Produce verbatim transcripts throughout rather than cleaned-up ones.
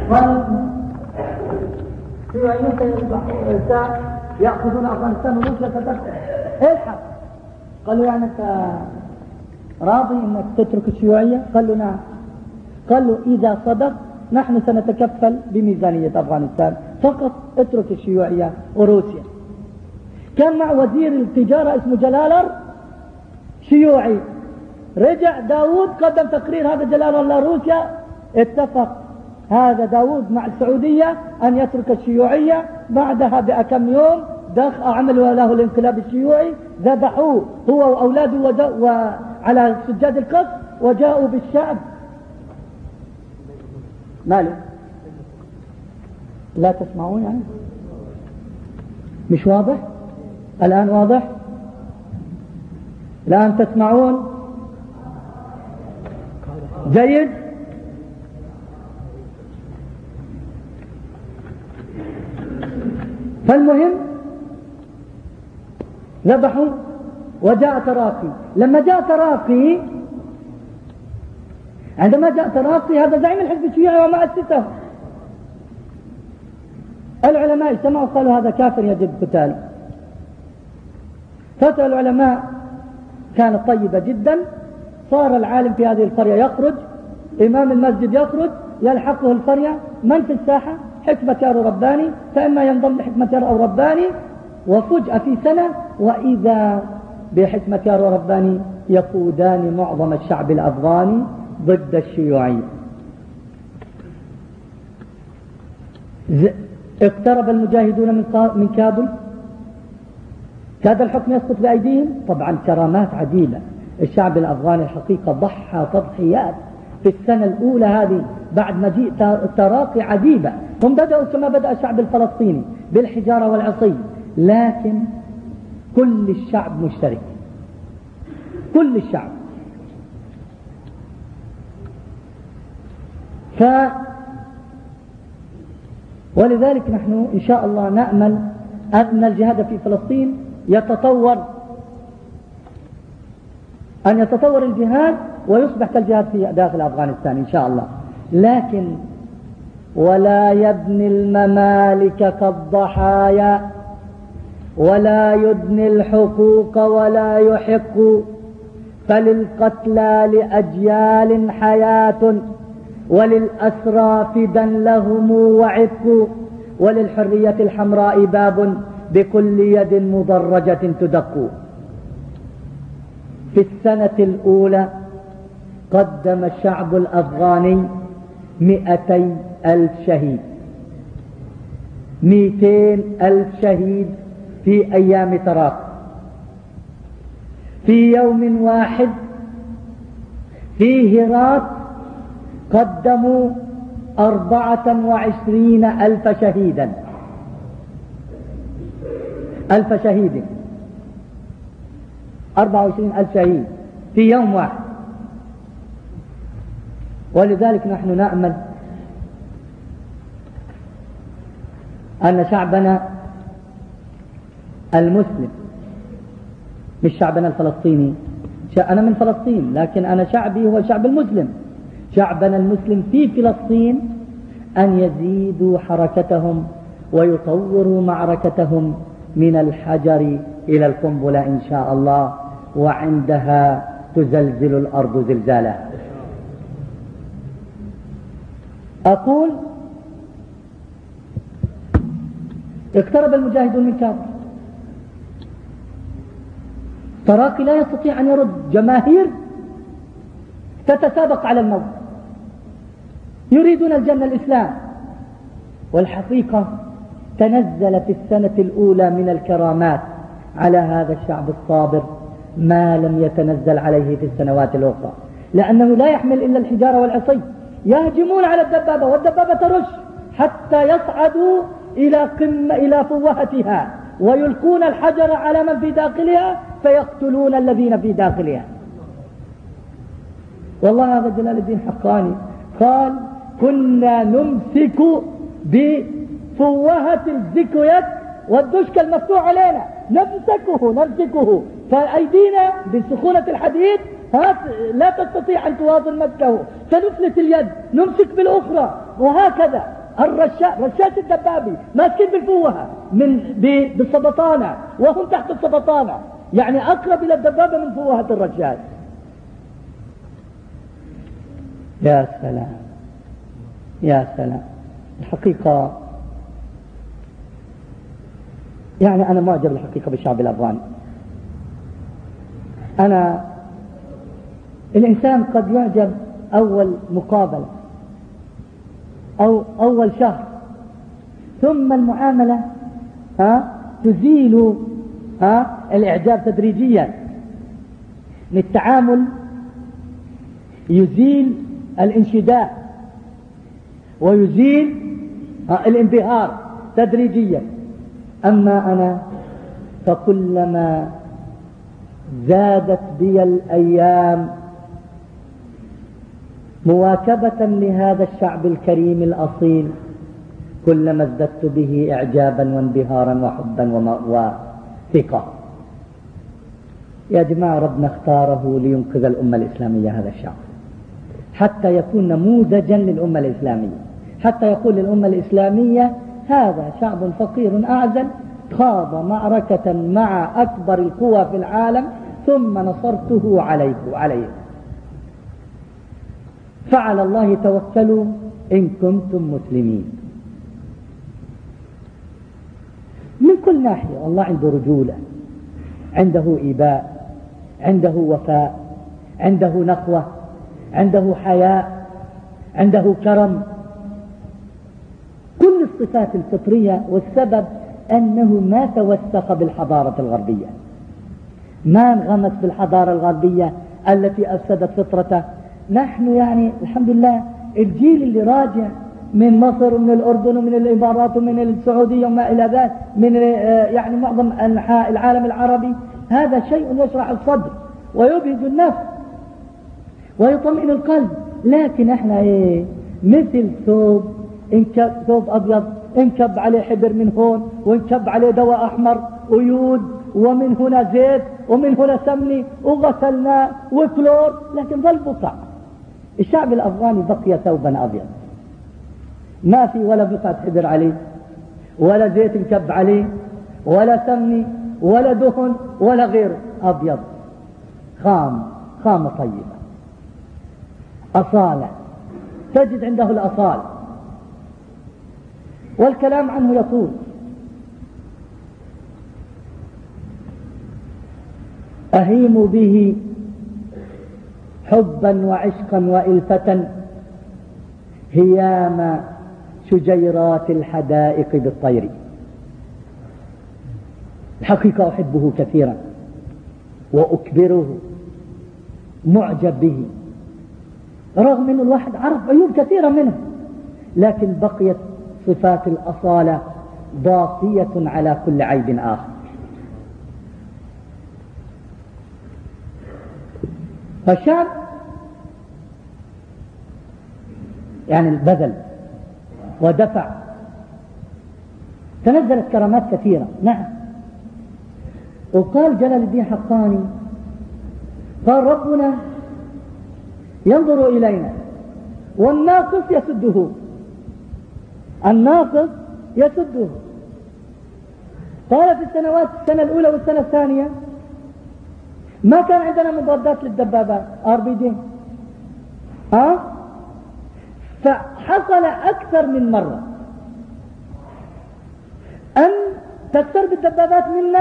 والشيوعيين يأخذون أفغانستان وروسيا فتفتح الحق. قالوا يعني أنت راضي أنك تترك الشيوعية؟ قالوا نعم. قالوا إذا صدق نحن سنتكفل بميزانية أفغانستان، فقط اترك الشيوعية وروسيا. كان مع وزير التجارة اسمه جلالر شيوعي، رجع داود قدم تقرير، هذا جلالر لا روسيا، اتفق هذا داود مع السعودية أن يترك الشيوعية. بعدها بأكم يوم دخل عملوا له الانقلاب الشيوعي، ذبحوه هو وأولاده وعلى سجاد القصر وجاءوا بالشعب. ماله لا تسمعون يعني؟ مش واضح؟ الآن واضح؟ الآن تسمعون جيد؟ فالمهم ذبحوا وجاء تراقي. لما جاء تراقي، عندما جاء تراقي هذا زعيم الحزب الشيوعي ومؤسسه، العلماء اجتمعوا قالوا هذا كافر يجب قتاله. فترة العلماء كانت طيبة جدا، صار العالم في هذه القرية يخرج، إمام المسجد يخرج، يلحقه القرية من في الساحة؟ حكمة يارو رباني، فإما ينضم لحكمة يارو أو رباني. وفجأة في سنة وإذا بحكمة يارو رباني يقودان معظم الشعب الأفغاني ضد الشيوعية. اقترب المجاهدون من كابل، كاد الحكم يسقط بأيديهم. طبعا كرامات عديدة، الشعب الأفغاني الحقيقة ضحى تضحيات في السنة الأولى هذه بعد مجيء تراقي عجيبة. هم بدأوا كما بدأ الشعب الفلسطيني بالحجارة والعصي، لكن كل الشعب مشترك، كل الشعب. ف ولذلك نحن إن شاء الله نأمل أن الجهاد في فلسطين يتطور، أن يتطور الجهاد ويصبح كالجهاد في داخل أفغانستان إن شاء الله. لكن ولا يبني الممالك كالضحايا، ولا يدني الحقوق ولا يحق، فللقتلى لأجيال حياة، وللأسرى فدا لهم وعتق، وللحرية الحمراء باب بكل يد مضرجة تدق. في السنة الأولى قدم الشعب الأفغاني مئتي ألف شهيد، مئتين ألف شهيد في أيام تراقي. في يوم واحد في هرات قدموا أربعة وعشرين ألف شهيدا، ألف شهيد، أربعة وعشرين ألف شهيد في يوم واحد. ولذلك نحن نأمل أن شعبنا المسلم، مش شعبنا الفلسطيني، أنا من فلسطين لكن أنا شعبي هو الشعب المسلم، شعبنا المسلم في فلسطين أن يزيدوا حركتهم ويطوروا معركتهم من الحجر إلى القنبلة إن شاء الله، وعندها تزلزل الأرض زلزالها. أقول اقترب المجاهدون من كابل، تراقي لا يستطيع أن يرد، جماهير تتسابق على الموت، يريدون الجنة الإسلام. والحقيقة تنزل في السنة الأولى من الكرامات على هذا الشعب الصابر ما لم يتنزل عليه في السنوات الأخرى، لأنه لا يحمل إلا الحجارة والعصي. يهجمون على الدبابة والدبابة ترش حتى يصعدوا إلى قمة إلى فوهتها، ويلقون الحجر على من في داخلها فيقتلون الذين في داخلها. والله هذا جلال الدين حقاني قال كنا نمسك بفوهة الزكويت والدشك المفتوح علينا، نمسكه نمسكه فأيدينا بسخونة الحديد لا تستطيع أن تواصل مسكه، فنفلت اليد نمسك بالأخرى، وهكذا الرشاش رشاش الدبابي ماسكين بالفوهة من بالسبطانة وهم تحت السبطانة، يعني أقرب إلى الدبابة من فوهة الرشاش. يا سلام يا سلام. الحقيقة يعني أنا معجب الحقيقة بالشعب الأفغاني. أنا الإنسان قد يعجب أول مقابلة أو أول شهر، ثم المعاملة ها تزيل ها الإعجاب تدريجيا. التعامل يزيل الانشداء ويزيل الانبهار تدريجيا. أما أنا فكلما زادت بي الأيام مواكبة لهذا الشعب الكريم الأصيل كلما ازددت به إعجابا وانبهارا وحبا وثقة. يا جماعة ربنا اختاره لينقذ الأمة الإسلامية، هذا الشعب حتى يكون نموذجا للأمة الإسلامية، حتى يقول للأمة الإسلامية هذا شعب فقير أعزل خاض معركة مع أكبر القوى في العالم ثم نصرته عليه عليه فعلى الله توكلوا إن كنتم مسلمين. من كل ناحية الله عنده رجولة، عنده إيباء، عنده وفاء، عنده نقوة، عنده حياء، عنده كرم، كل الصفات الفطرية. والسبب أنه ما توثق بالحضارة الغربية، ما انغمس بالحضارة الغربية التي أفسدت فطرته. نحن يعني الحمد لله الجيل اللي راجع من مصر ومن الأردن ومن الإمارات ومن السعودية وما إلى ذلك من يعني معظم أنحاء العالم العربي، هذا شيء يشرح الصدر ويبهج النفس ويطمئن القلب. لكن احنا ايه مثل ثوب انكب، ثوب أبيض انكب عليه حبر من هون وانكب عليه دواء أحمر ويود ومن هنا زيت ومن هنا سمني وغسلناه وكلور، لكن ظل بقع. الشعب الأفغاني بقي ثوبا أبيض، ما في ولا بقعة حبر عليه ولا زيت انكب عليه ولا سمني ولا دهن ولا غيره، أبيض خام، خامة طيبة، أصالة، تجد عنده الأصالة، والكلام عنه يطول. أهيم به حبا وعشقا وإلفة هيام شجيرات الحدائق بالطير. الحقيقة أحبه كثيرا وأكبره، معجب به، رغم أن الواحد عرف عيوب كثيرة منه، لكن بقيت صفات الأصالة باقية على كل عيب آخر. فالشعب يعني بذل ودفع، تنزلت كرامات كثيرة. نعم، وقال جلال الدين حقاني قال ربنا ينظر إلينا والناقص يسده، الناقص يسده. قال في السنوات السنة الأولى والسنة الثانية ما كان عندنا مضادات للدبابات ار بي جي، ها فحصل أكثر من مرة أن تكثر بالدبابات منا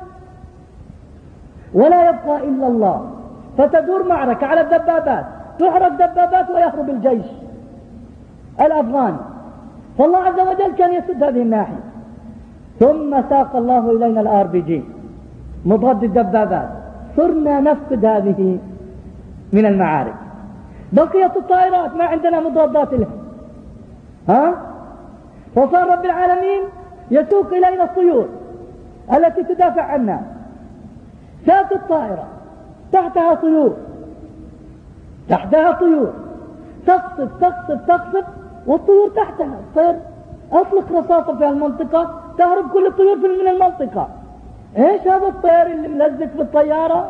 ولا يبقى إلا الله، فتدور معركة على الدبابات، تحرق دبابات ويهرب الجيش الأفغاني. فالله عز وجل كان يسد هذه الناحية، ثم ساق الله إلينا الار بي جي مضاد الدبابات، صرنا نفقد هذه من المعارك. بقيت الطائرات ما عندنا مضادات لها، ها وصار رب العالمين يسوق إلينا الطيور التي تدافع عنا. ساق الطائرة تحتها طيور، تحتها طيور تقصف تقصف تقصف والطيور تحتها، تصير أطلق رصاصة في المنطقة تهرب كل الطيور من المنطقة. ايش هذا الطير اللي ملزق في الطيارة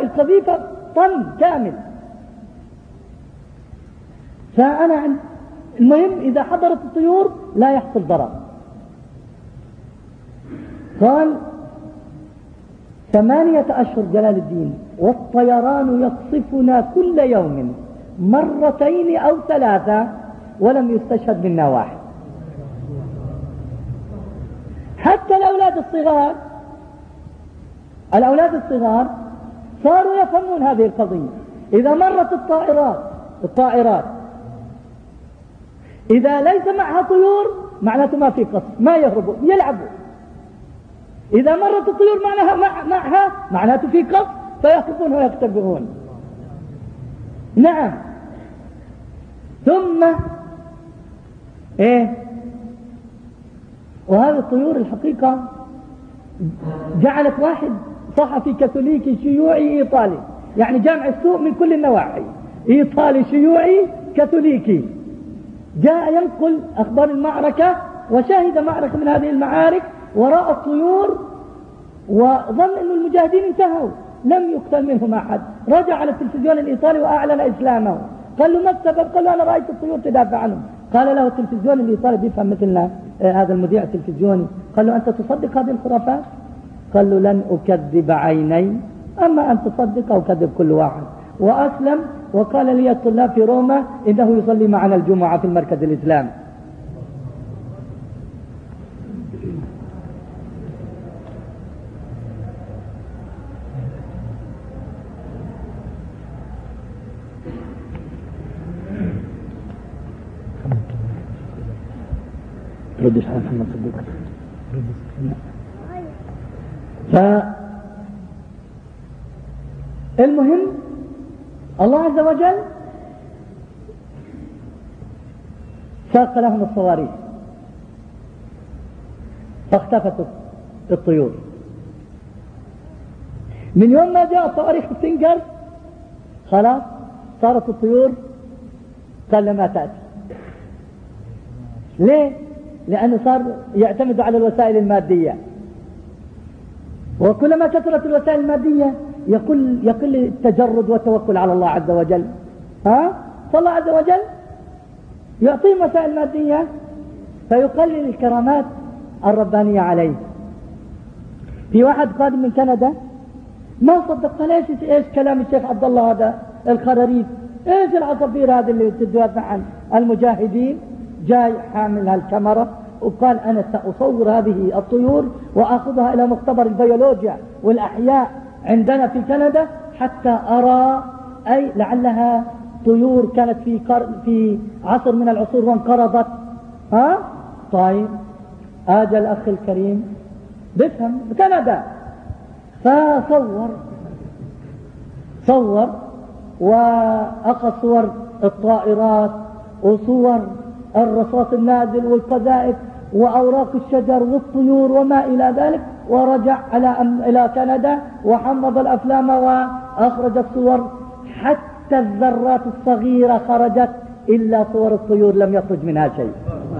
والقذيفة طن كامل. فأنا المهم إذا حضرت الطيور لا يحصل ضرر. قال ثمانية أشهر جلال الدين والطيران يقصفنا كل يوم مرتين أو ثلاثة ولم يستشهد منا واحد. حتى الأولاد الصغار الأولاد الصغار صاروا يفهمون هذه القضية. إذا مرت الطائرات الطائرات إذا ليس معها طيور معناته ما في قصف، ما يهربوا يلعبوا. إذا مرت الطيور معناها مع معها معناته في قصف فيهربون ويختبئون. نعم. ثم ايه وهذه الطيور الحقيقة جعلت واحد صحفي كاثوليكي شيوعي ايطالي، يعني جامع السوء من كل النواحي، ايطالي شيوعي كاثوليكي، جاء ينقل اخبار المعركة وشهد معركة من هذه المعارك وراء الطيور وظن ان المجاهدين انتهوا، لم يقتل منهم احد. رجع على التلفزيون الايطالي واعلن اسلامه. قال له ما السبب؟ قال له انا رايت الطيور تدافع عنهم. قال له التلفزيون الايطالي بيفهم مثلنا هذا المذيع التلفزيوني، قال له انت تصدق هذه الخرافات؟ قال له لن اكذب عيني، اما ان تصدق او كذب كل واحد. واسلم وقال لي الطلاب في روما انه يصلي معنا الجمعة في المركز الاسلامي. ردش على محمد صديق. فالمهم الله عز وجل ساق لهم الصواريخ فاختفت الطيور. من يوم ما جاء الصواريخ السنجر خلاص صارت الطيور قال ما تأتي. ليه؟ لأنه صار يعتمد على الوسائل المادية، وكلما كثرت الوسائل المادية يقل يقل التجرد والتوكل على الله عز وجل. ها؟ فالله عز وجل يعطيهم وسائل مادية فيقلل الكرامات الربانية عليه. في واحد قادم من كندا ما صدق، قال ايش ايش كلام الشيخ عبد الله هذا الخراريف، ايش العصافير هذا اللي تدافع عن المجاهدين؟ جاي حامل هالكاميرا وقال أنا سأصور هذه الطيور وأخذها إلى مختبر البيولوجيا والأحياء عندنا في كندا حتى أرى أي لعلها طيور كانت في قر... في عصر من العصور وانقرضت. ها؟ طيب آجى الأخ الكريم بفهم كندا فصور صور وأخذ صور الطائرات وصور الرصاص النازل والقذائف وأوراق الشجر والطيور وما إلى ذلك، ورجع على أم إلى كندا وحمض الأفلام وأخرج الصور حتى الذرات الصغيرة خرجت إلا صور الطيور لم يخرج منها شيء.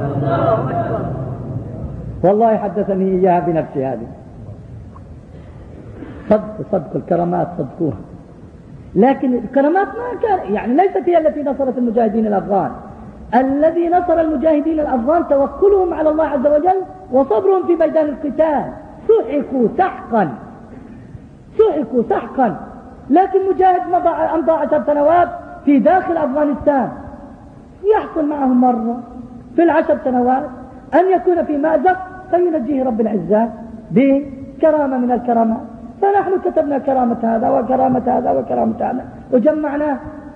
والله حدثني إياها بنفسي هذه. صدق صدق الكرامات صدقوها، لكن الكرامات ما كان يعني ليست هي التي نصرت المجاهدين الأفغان. الذي نصر المجاهدين الأفغان توكلهم على الله عز وجل وصبرهم في ميدان القتال. سحقوا سحقا سحقوا سحقا، لكن مجاهد أمضى عشر سنوات في داخل أفغانستان يحصل معه مرة في العشر سنوات أن يكون في مأزق فينجيه رب العزة بكرامة من الكرامات. فنحن كتبنا كرامة هذا وكرامة هذا وكرامة هذا وجمعناه.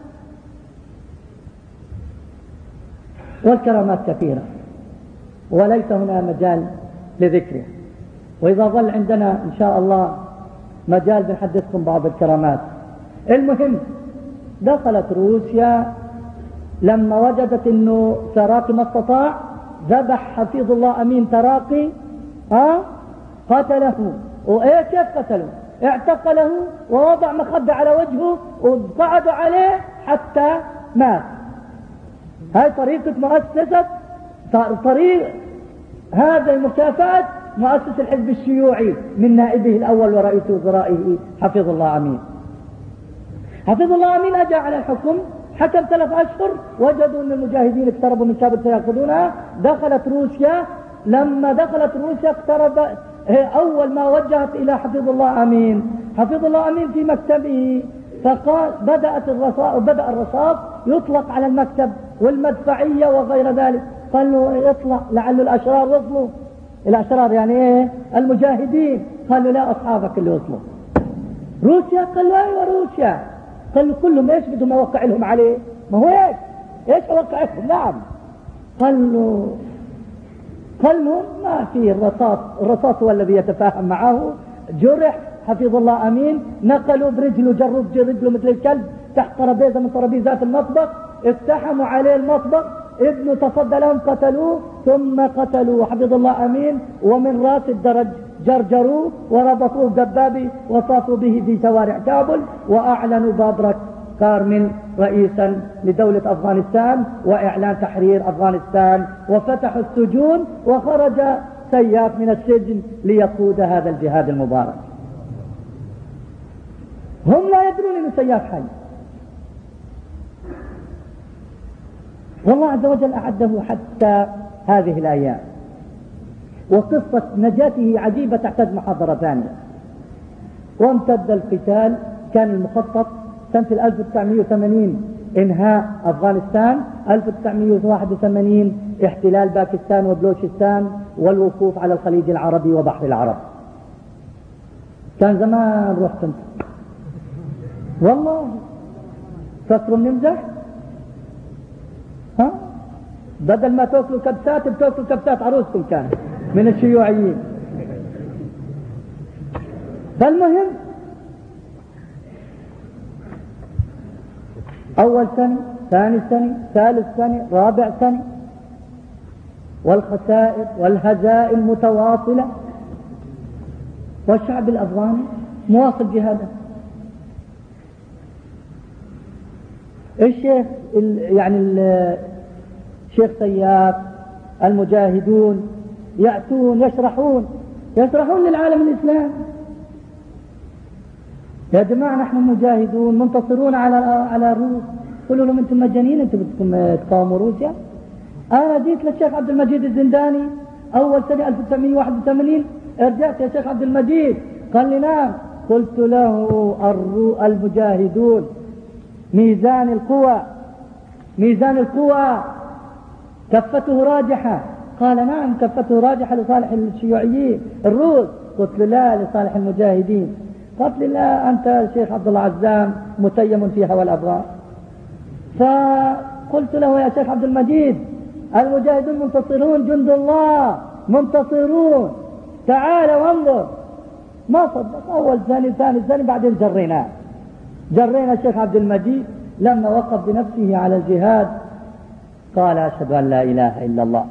والكرامات كثيرة وليس هنا مجال لذكرها، وإذا ظل عندنا إن شاء الله مجال بنحدثكم بعض الكرامات. المهم دخلت روسيا لما وجدت انه تراقي ما استطاع ذبح حفيظ الله امين تراقي، ها قتله. وايه كيف قتله؟ اعتقله ووضع مخدة على وجهه وقعدوا عليه حتى مات. هاي طريقة مؤسسة طريق هذا المكافأة مؤسس الحزب الشيوعي من نائبه الأول ورئيس وزرائه حفظ الله أمين. حفظ الله أمين أجى على الحكم حكم ثلاث أشهر وجدوا أن المجاهدين اقتربوا من كابل سيأخذونها. دخلت روسيا، لما دخلت روسيا اقترب أول ما وجهت إلى حفظ الله أمين. حفظ الله أمين في مكتبه، فقال بدأت الرصاص بدأ الرصاص يطلق على المكتب والمدفعية وغير ذلك. قال له اطلع لعل الأشرار وصلوا. الأشرار يعني ايه؟ المجاهدين. قال له لا، أصحابك اللي وصلوا. روسيا؟ قال له ايوه روسيا. قال له كلهم ايش بدهم اوقع لهم عليه؟ ما هو ايش ايش اوقع لهم؟ نعم. قال له قال له ما في الرصاص، الرصاص هو الذي يتفاهم معه. جرح حفظ الله أمين، نقلوا برجله، جروا برجله مثل الكلب تحت ترابيزة من ترابيزات المطبخ، اقتحموا عليه المطبخ، ابنه تصدى لهم قتلوه، ثم قتلوا حفظ الله أمين، ومن راس الدرج جرجروه وربطوه بدبابي وطافوا به في شوارع كابل، وأعلنوا بابرك كارمل رئيسا لدولة أفغانستان وإعلان تحرير أفغانستان، وفتحوا السجون، وخرج سياف من السجن ليقود هذا الجهاد المبارك. هم لا يدرون أن سياف حي، والله عز وجل أعده حتى هذه الأيام. وقصة نجاته عجيبة تحتاج محاضرة ثانية. وامتد القتال، كان المخطط سنة ألف وتسعمئة وثمانين انهاء أفغانستان، ألف وتسعمئة وواحد وثمانين احتلال باكستان وبلوشستان والوقوف على الخليج العربي وبحر العرب. كان زمان رحت انت والله فكروا نمزح. ها بدل ما تاكلوا كبسات بتاكلوا كبسات عروسكم كان من الشيوعيين. فالمهم أول سنة، ثاني سنة، ثالث سنة، رابع سنة، والخسائر والهزائم متواصلة، والشعب الأفغاني مواصل جهاده. الشيخ يعني الشيخ سياف، المجاهدون يأتون يشرحون يشرحون للعالم الإسلامي: يا جماعة نحن مجاهدون منتصرون على على الروس. قولوا لهم انتم مجانين، انتم بدكم تقاوموا روسيا؟ انا جيت للشيخ عبد المجيد الزنداني اول سنة ألف وتسعمئة وواحد وثمانين، رجعت يا شيخ عبد المجيد، قال لي نعم. قلت له المجاهدون ميزان القوى، ميزان القوى كفته راجحة. قال نعم كفته راجحة لصالح الشيوعيين الروس. قلت له لا، لصالح المجاهدين. قلت لي لا، أنت شيخ عبد الله عزام متيم في هوى الأبغان. فقلت له يا شيخ عبد المجيد المجاهدون منتصرون، جند الله منتصرون، تعال وانظر. ما صدق. أول ثاني ثاني ثاني بعدين جريناه جرينا الشيخ عبد المجيد. لما وقف بنفسه على الجهاد قال أشهد أن لا إله إلا الله.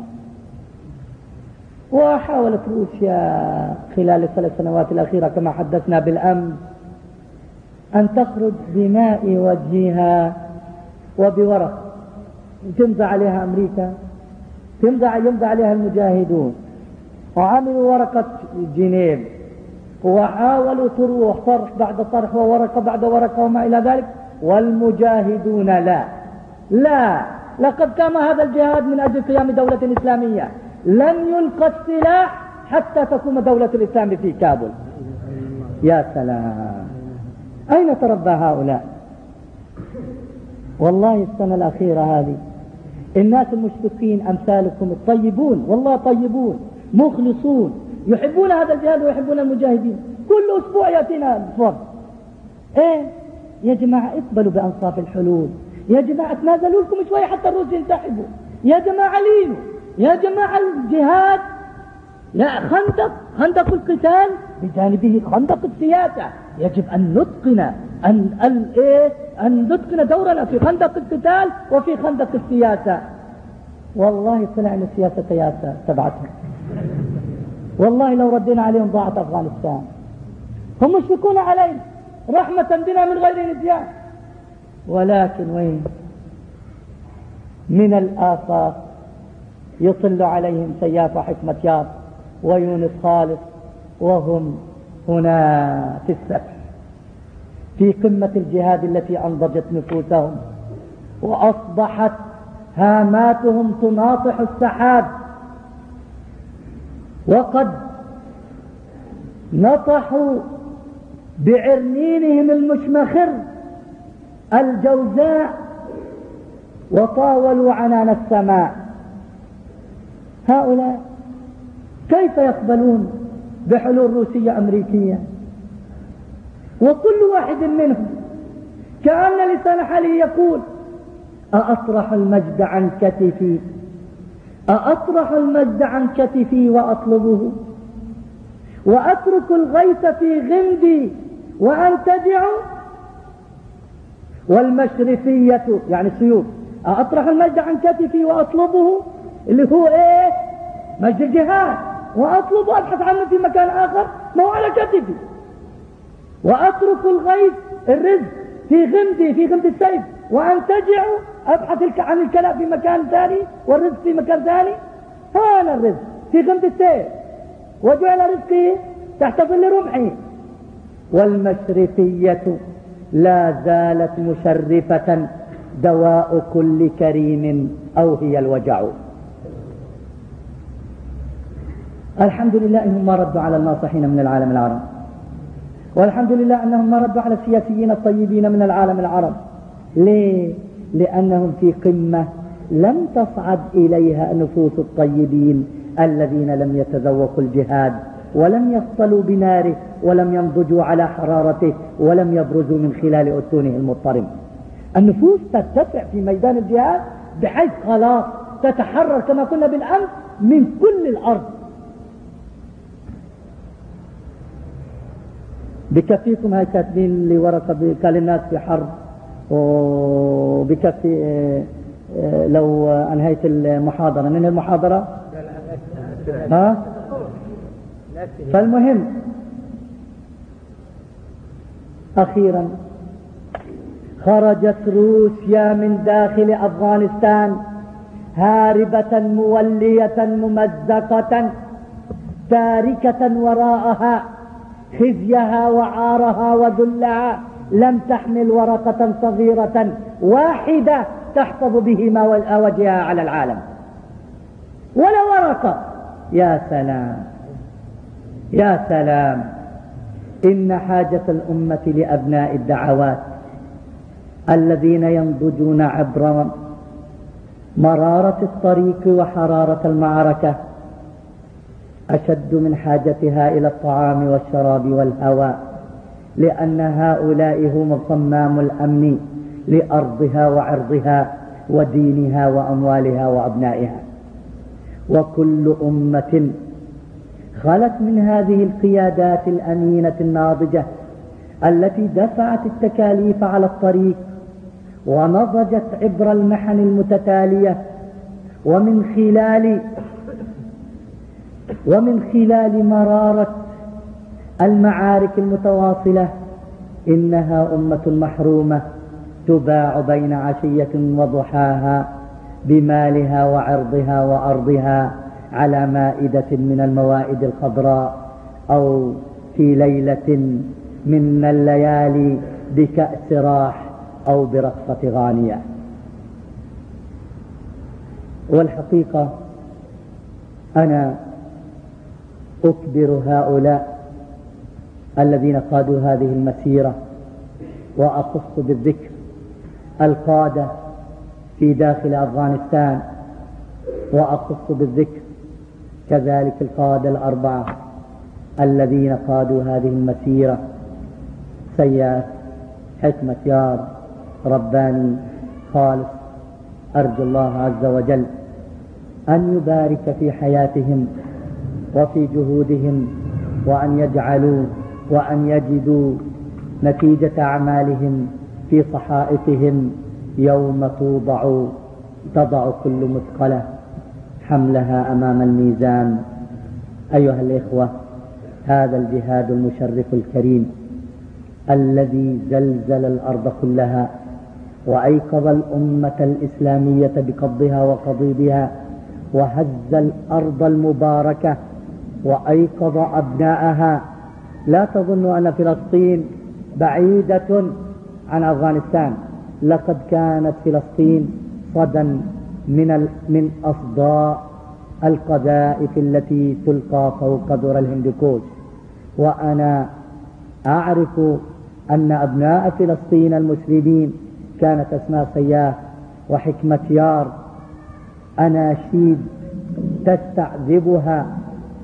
وحاولت روسيا خلال الثلاث سنوات الأخيرة كما حدثنا بالأمس أن تخرج بماء وجهها وبورق تمضي عليها أمريكا، تمضي يمضي عليها المجاهدون، وعملوا ورقة جنيف، وحاولوا تروح طرح بعد طرح وورقة بعد ورقة وما إلى ذلك، والمجاهدون لا لا لقد قام هذا الجهاد من أجل قيام دولة إسلامية. لن يلقى السلاح حتى تقوم دولة الإسلام في كابل. يا سلام، أين تربى هؤلاء؟ والله السنة الأخيرة هذه الناس المشفقين أمثالكم الطيبون، والله طيبون مخلصون، يحبون هذا الجهاد ويحبون المجاهدين. كل أسبوع يأتينا الفرد: إيه يا جماعة اقبلوا بأنصاف الحلول، يا جماعة تنازلوا لكم شوية حتى الروس ينسحبوا، يا جماعة لينوا، يا جماعة الجهاد لا خندق خندق القتال بجانبه خندق السياسة. يجب أن نتقن أن أن إيه أن نتقن دورنا في خندق القتال وفي خندق السياسة. والله طلع أن السياسة سياسة تبعتهم. والله لو ردينا عليهم ضاعت أفغانستان. هم مشفقون علينا رحمة بنا من غير نسيان، ولكن وين من الآفاق يطل عليهم سياف وحكمة ياب ويونس خالص، وهم هنا في السفح في قمة الجهاد التي أنضجت نفوسهم وأصبحت هاماتهم تناطح السحاب، وقد نطحوا بعرنينهم المشمخر الجوزاء وطاولوا عنان السماء. هؤلاء كيف يقبلون بحلول روسية أمريكية؟ وكل واحد منهم كأن لسان حاله يقول: أأطرح المجد عن كتفي، أأطرح المجد عن كتفي وأطلبه، وأترك الغيث في غمدي وأنتجع، والمشرفية يعني السيوف، أطرح المجد عن كتفي وأطلبه اللي هو إيه؟ مجد الجهاد، وأطلب وأبحث عنه في مكان آخر ما هو على كتفي، وأترك الغيث الرزق في غمدي في غمد السيف، وأنتجع أبحث عن الكلام في مكان ثاني والرزق في مكان ثاني. هذا الرزق في غمد السيف، وجعل رزقي تحت ظل رمحي. والمشرفية لا زالت مشرفة دواء كل كريم أو هي الوجع. الحمد لله إنهم ما ردوا على الناصحين من العالم العربي، والحمد لله أنهم ما ردوا على السياسيين الطيبين من العالم العربي. ليه؟ لأنهم في قمة لم تصعد إليها نفوس الطيبين الذين لم يتذوقوا الجهاد ولم يصطلوا بناره ولم ينضجوا على حرارته ولم يبرزوا من خلال أتونه المضطرمة. النفوس ترتفع في ميدان الجهاد بحيث خلاص تتحرر كما كنا بالأمس من كل الأرض. بكفيكم هاي كاتبين لي ورقة قال الناس في حرب، وبكفي لو أنهيت المحاضرة من المحاضرة ها. فالمهم أخيرا خرجت روسيا من داخل أفغانستان هاربة مولية ممزقة تاركة وراءها خزيها وعارها وذلها، لم تحمل ورقة صغيرة واحدة تحفظ به وجهها على العالم، ولا ورقة. يا سلام يا سلام، إن حاجة الأمة لأبناء الدعوات الذين ينضجون عبر مرارة الطريق وحرارة المعركة أشد من حاجتها إلى الطعام والشراب والهواء، لأن هؤلاء هم صمام الأمن لأرضها وعرضها ودينها وأموالها وأبنائها. وكل أمة خلت من هذه القيادات الأمينة الناضجة التي دفعت التكاليف على الطريق ونضجت عبر المحن المتتالية ومن خلال ومن خلال مرارة المعارك المتواصلة، إنها أمة محرومة تباع بين عشية وضحاها بمالها وعرضها وأرضها على مائدة من الموائد الخضراء، أو في ليلة من الليالي بكأس راح أو برقصة غانية. والحقيقة أنا أكبر هؤلاء الذين قادوا هذه المسيرة، وأخص بالذكر القادة في داخل أفغانستان، وأخص بالذكر كذلك القادة الأربعة الذين قادوا هذه المسيرة: سياف، حكمة يار، رباني، خالص. أرجو الله عز وجل أن يبارك في حياتهم وفي جهودهم، وأن يجعلوا وأن يجدوا نتيجة أعمالهم في صحائفهم يوم توضع تضع كل مثقلة حملها أمام الميزان. أيها الإخوة، هذا الجهاد المشرف الكريم الذي زلزل الأرض كلها وأيقظ الأمة الإسلامية بقبضها وقضيبها، وهز الأرض المباركة وأيقظ أبناءها. لا تظنوا أن فلسطين بعيدة عن أفغانستان، لقد كانت فلسطين صدى من من أصداء القذائف التي تلقى فوق ذرى الهندوكوش. وأنا أعرف أن أبناء فلسطين المسلمين كانت أسماء سياف وحكمة يار أناشيد تستعذبها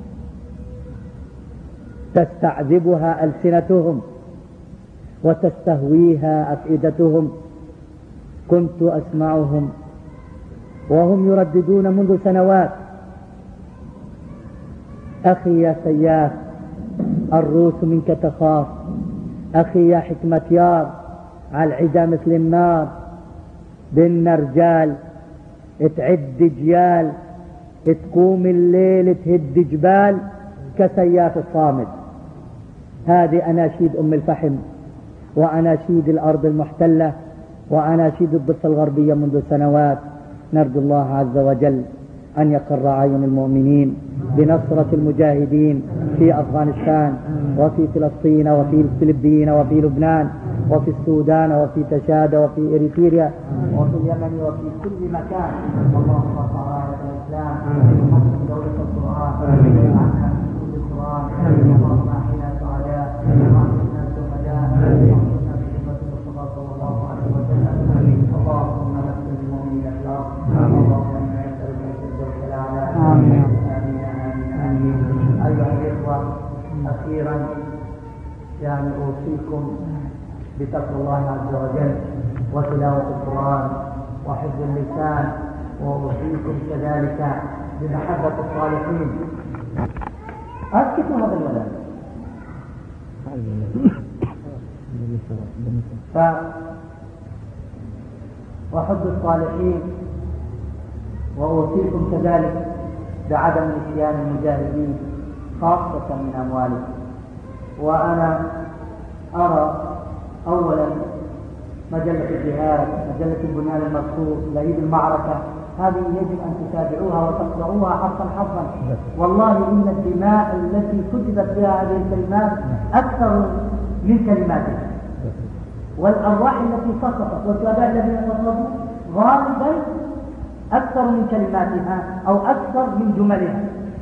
تستعذبها ألسنتهم وتستهويها أفئدتهم. كنت أسمعهم وهم يرددون منذ سنوات: أخي يا سياف الروس منك تخاف، أخي يا حكمة يار على العدا مثل النار، بينا رجال تعد جيال، تقوم الليل تهد جبال كسياف الصامد. هذه أناشيد أم الفحم وأناشيد الأرض المحتلة وأناشيد الضفة الغربية منذ سنوات. نرجو الله عز وجل أن يقر أعين المؤمنين بنصرة المجاهدين في أفغانستان وفي فلسطين وفي الفلبين وفي لبنان وفي السودان وفي تشاد وفي إريتريا وفي اليمن وفي كل مكان. اللهم ارفع راية الإسلام وانصر دولة القرآن واجعلنا من كل القرآن. اللهم احينا سعداء واحينا شهداء واحينا بحكمة المصطفى صلى الله عليه وسلم. اللهم نصر المؤمنين في الأرض. اللهم انا نسألك الفردوس الأعلى. آمين آمين آمين. أيها الإخوة، أخيرا يعني أوصيكم بتقوى الله عز وجل وتلاوة القرآن وحفظ اللسان، وأوصيكم كذلك بمحبة الصالحين. أسكتوا هذا الولد. ف وحب الصالحين، وأوصيكم كذلك بعدم نسيان المجاهدين خاصة من أموالهم. وأنا أرى أولا مجلة الجهاد، مجلة البنيان المرصوص، لهيب المعركة، هذه يجب أن تتابعوها وتقرؤوها حقا حقا. والله إن الدماء التي كتبت فيها هذه الكلمات أكثر من كلماتها، والأرواح التي سقطت والشهداء الذين سقطوا غالبا أكثر من كلماتها أو أكثر من جملها.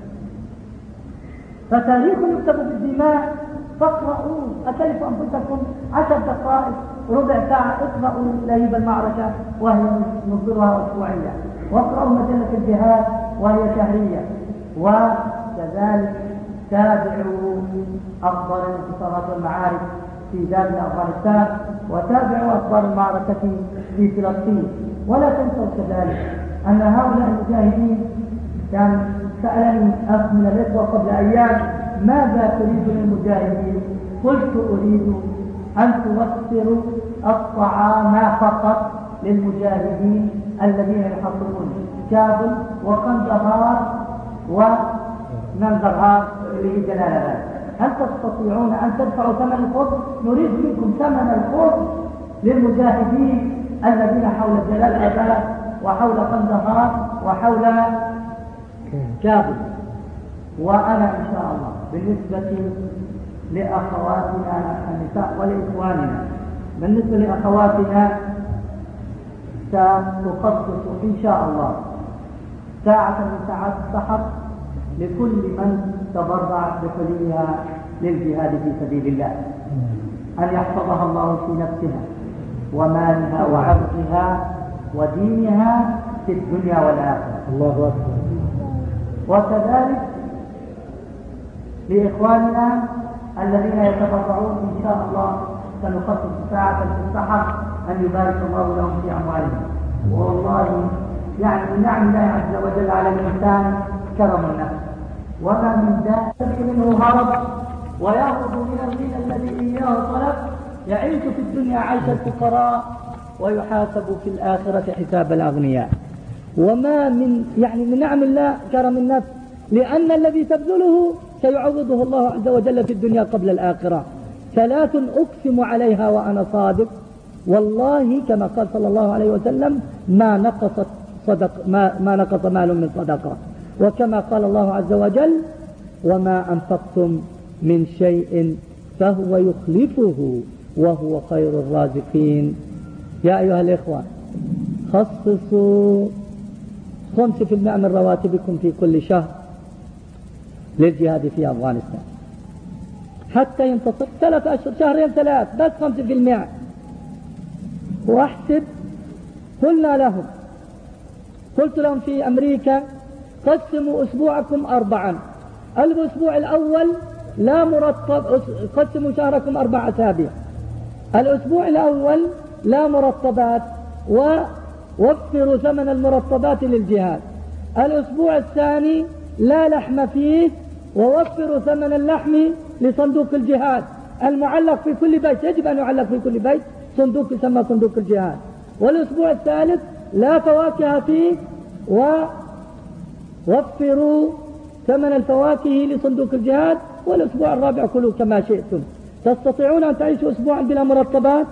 فتاريخ يكتب بالدماء، فاقرأوا، أكلفوا أنفسكم عشر دقائق ربع ساعة اقرأوا لهيب المعركة وهي نصدرها أسبوعية، واقرأوا مجلة الجهاد وهي شهرية، وكذلك تابعوا أخبار الانتصارات والمعارك في داخل أفغانستان، وتابعوا أخبار المعركة في فلسطين. ولا تنسوا كذلك أن هؤلاء المجاهدين كان سألني أخ من الإخوة قبل أيام: ماذا تريد للمجاهدين؟ قلت أريد أن توفروا الطعام فقط للمجاهدين الذين يحصلون كابل وقندهار وننزرهار اللي هي جلالة. هل تستطيعون أن تدفعوا ثمن الخبز؟ نريد منكم ثمن الخبز للمجاهدين الذين حول جلالة وحول قندهار وحول كابل. وأنا إن شاء الله بالنسبة لأخواتنا النساء ولإخواننا، بالنسبة لأخواتنا سأخصص إن شاء الله ساعة من ساعات السحر لكل من تبرع بحلولها للجهاد في سبيل الله، أن يحفظها الله في نفسها ومالها وعرضها ودينها في الدنيا والآخرة. الله أكبر. وكذلك لإخواننا الذين يتبرعون إن شاء الله سنخصص ساعة في السحر أن يبارك الله لهم في أموالهم. والله يعني من نعم الله عز وجل على الإنسان كرم النفس، وما من داء منه هرب ويهرب من الغنى الذي إياه طلب، يعيش في الدنيا عيش الفقراء ويحاسب في الآخرة حساب الأغنياء. وما من يعني من نعم الله كرم النفس، لأن الذي تبذله سيعوضه الله عز وجل في الدنيا قبل الآخرة. ثلاث أقسم عليها وأنا صادق، والله كما قال صلى الله عليه وسلم: ما نقصت صدق ما, ما نقص مال من صدقة. وكما قال الله عز وجل: وما أنفقتم من شيء فهو يخلفه وهو خير الرازقين. يا أيها الإخوة خصصوا خمسة في المئة من رواتبكم في كل شهر للجهاد في أفغانستان حتى ينتصر. ثلاث أشهر، شهرين ثلاث، بس خمسة في المئة. وأحسب، قلنا لهم قلت لهم في أمريكا قسموا أسبوعكم أربعا، الأسبوع الأول لا مرتب، قسموا شهركم أربع أسابيع، الأسبوع الأول لا مرتبات ووفروا ثمن المرتبات للجهاد، الأسبوع الثاني لا لحم فيه ووفروا ثمن اللحم لصندوق الجهاد المعلق في كل بيت، يجب أن يعلق في كل بيت صندوق يسمى صندوق الجهاد، والأسبوع الثالث لا فواكه فيه ووفروا ثمن الفواكه لصندوق الجهاد، والأسبوع الرابع كلوا كما شئتم. تستطيعون أن تعيشوا أسبوعا بلا مرتبات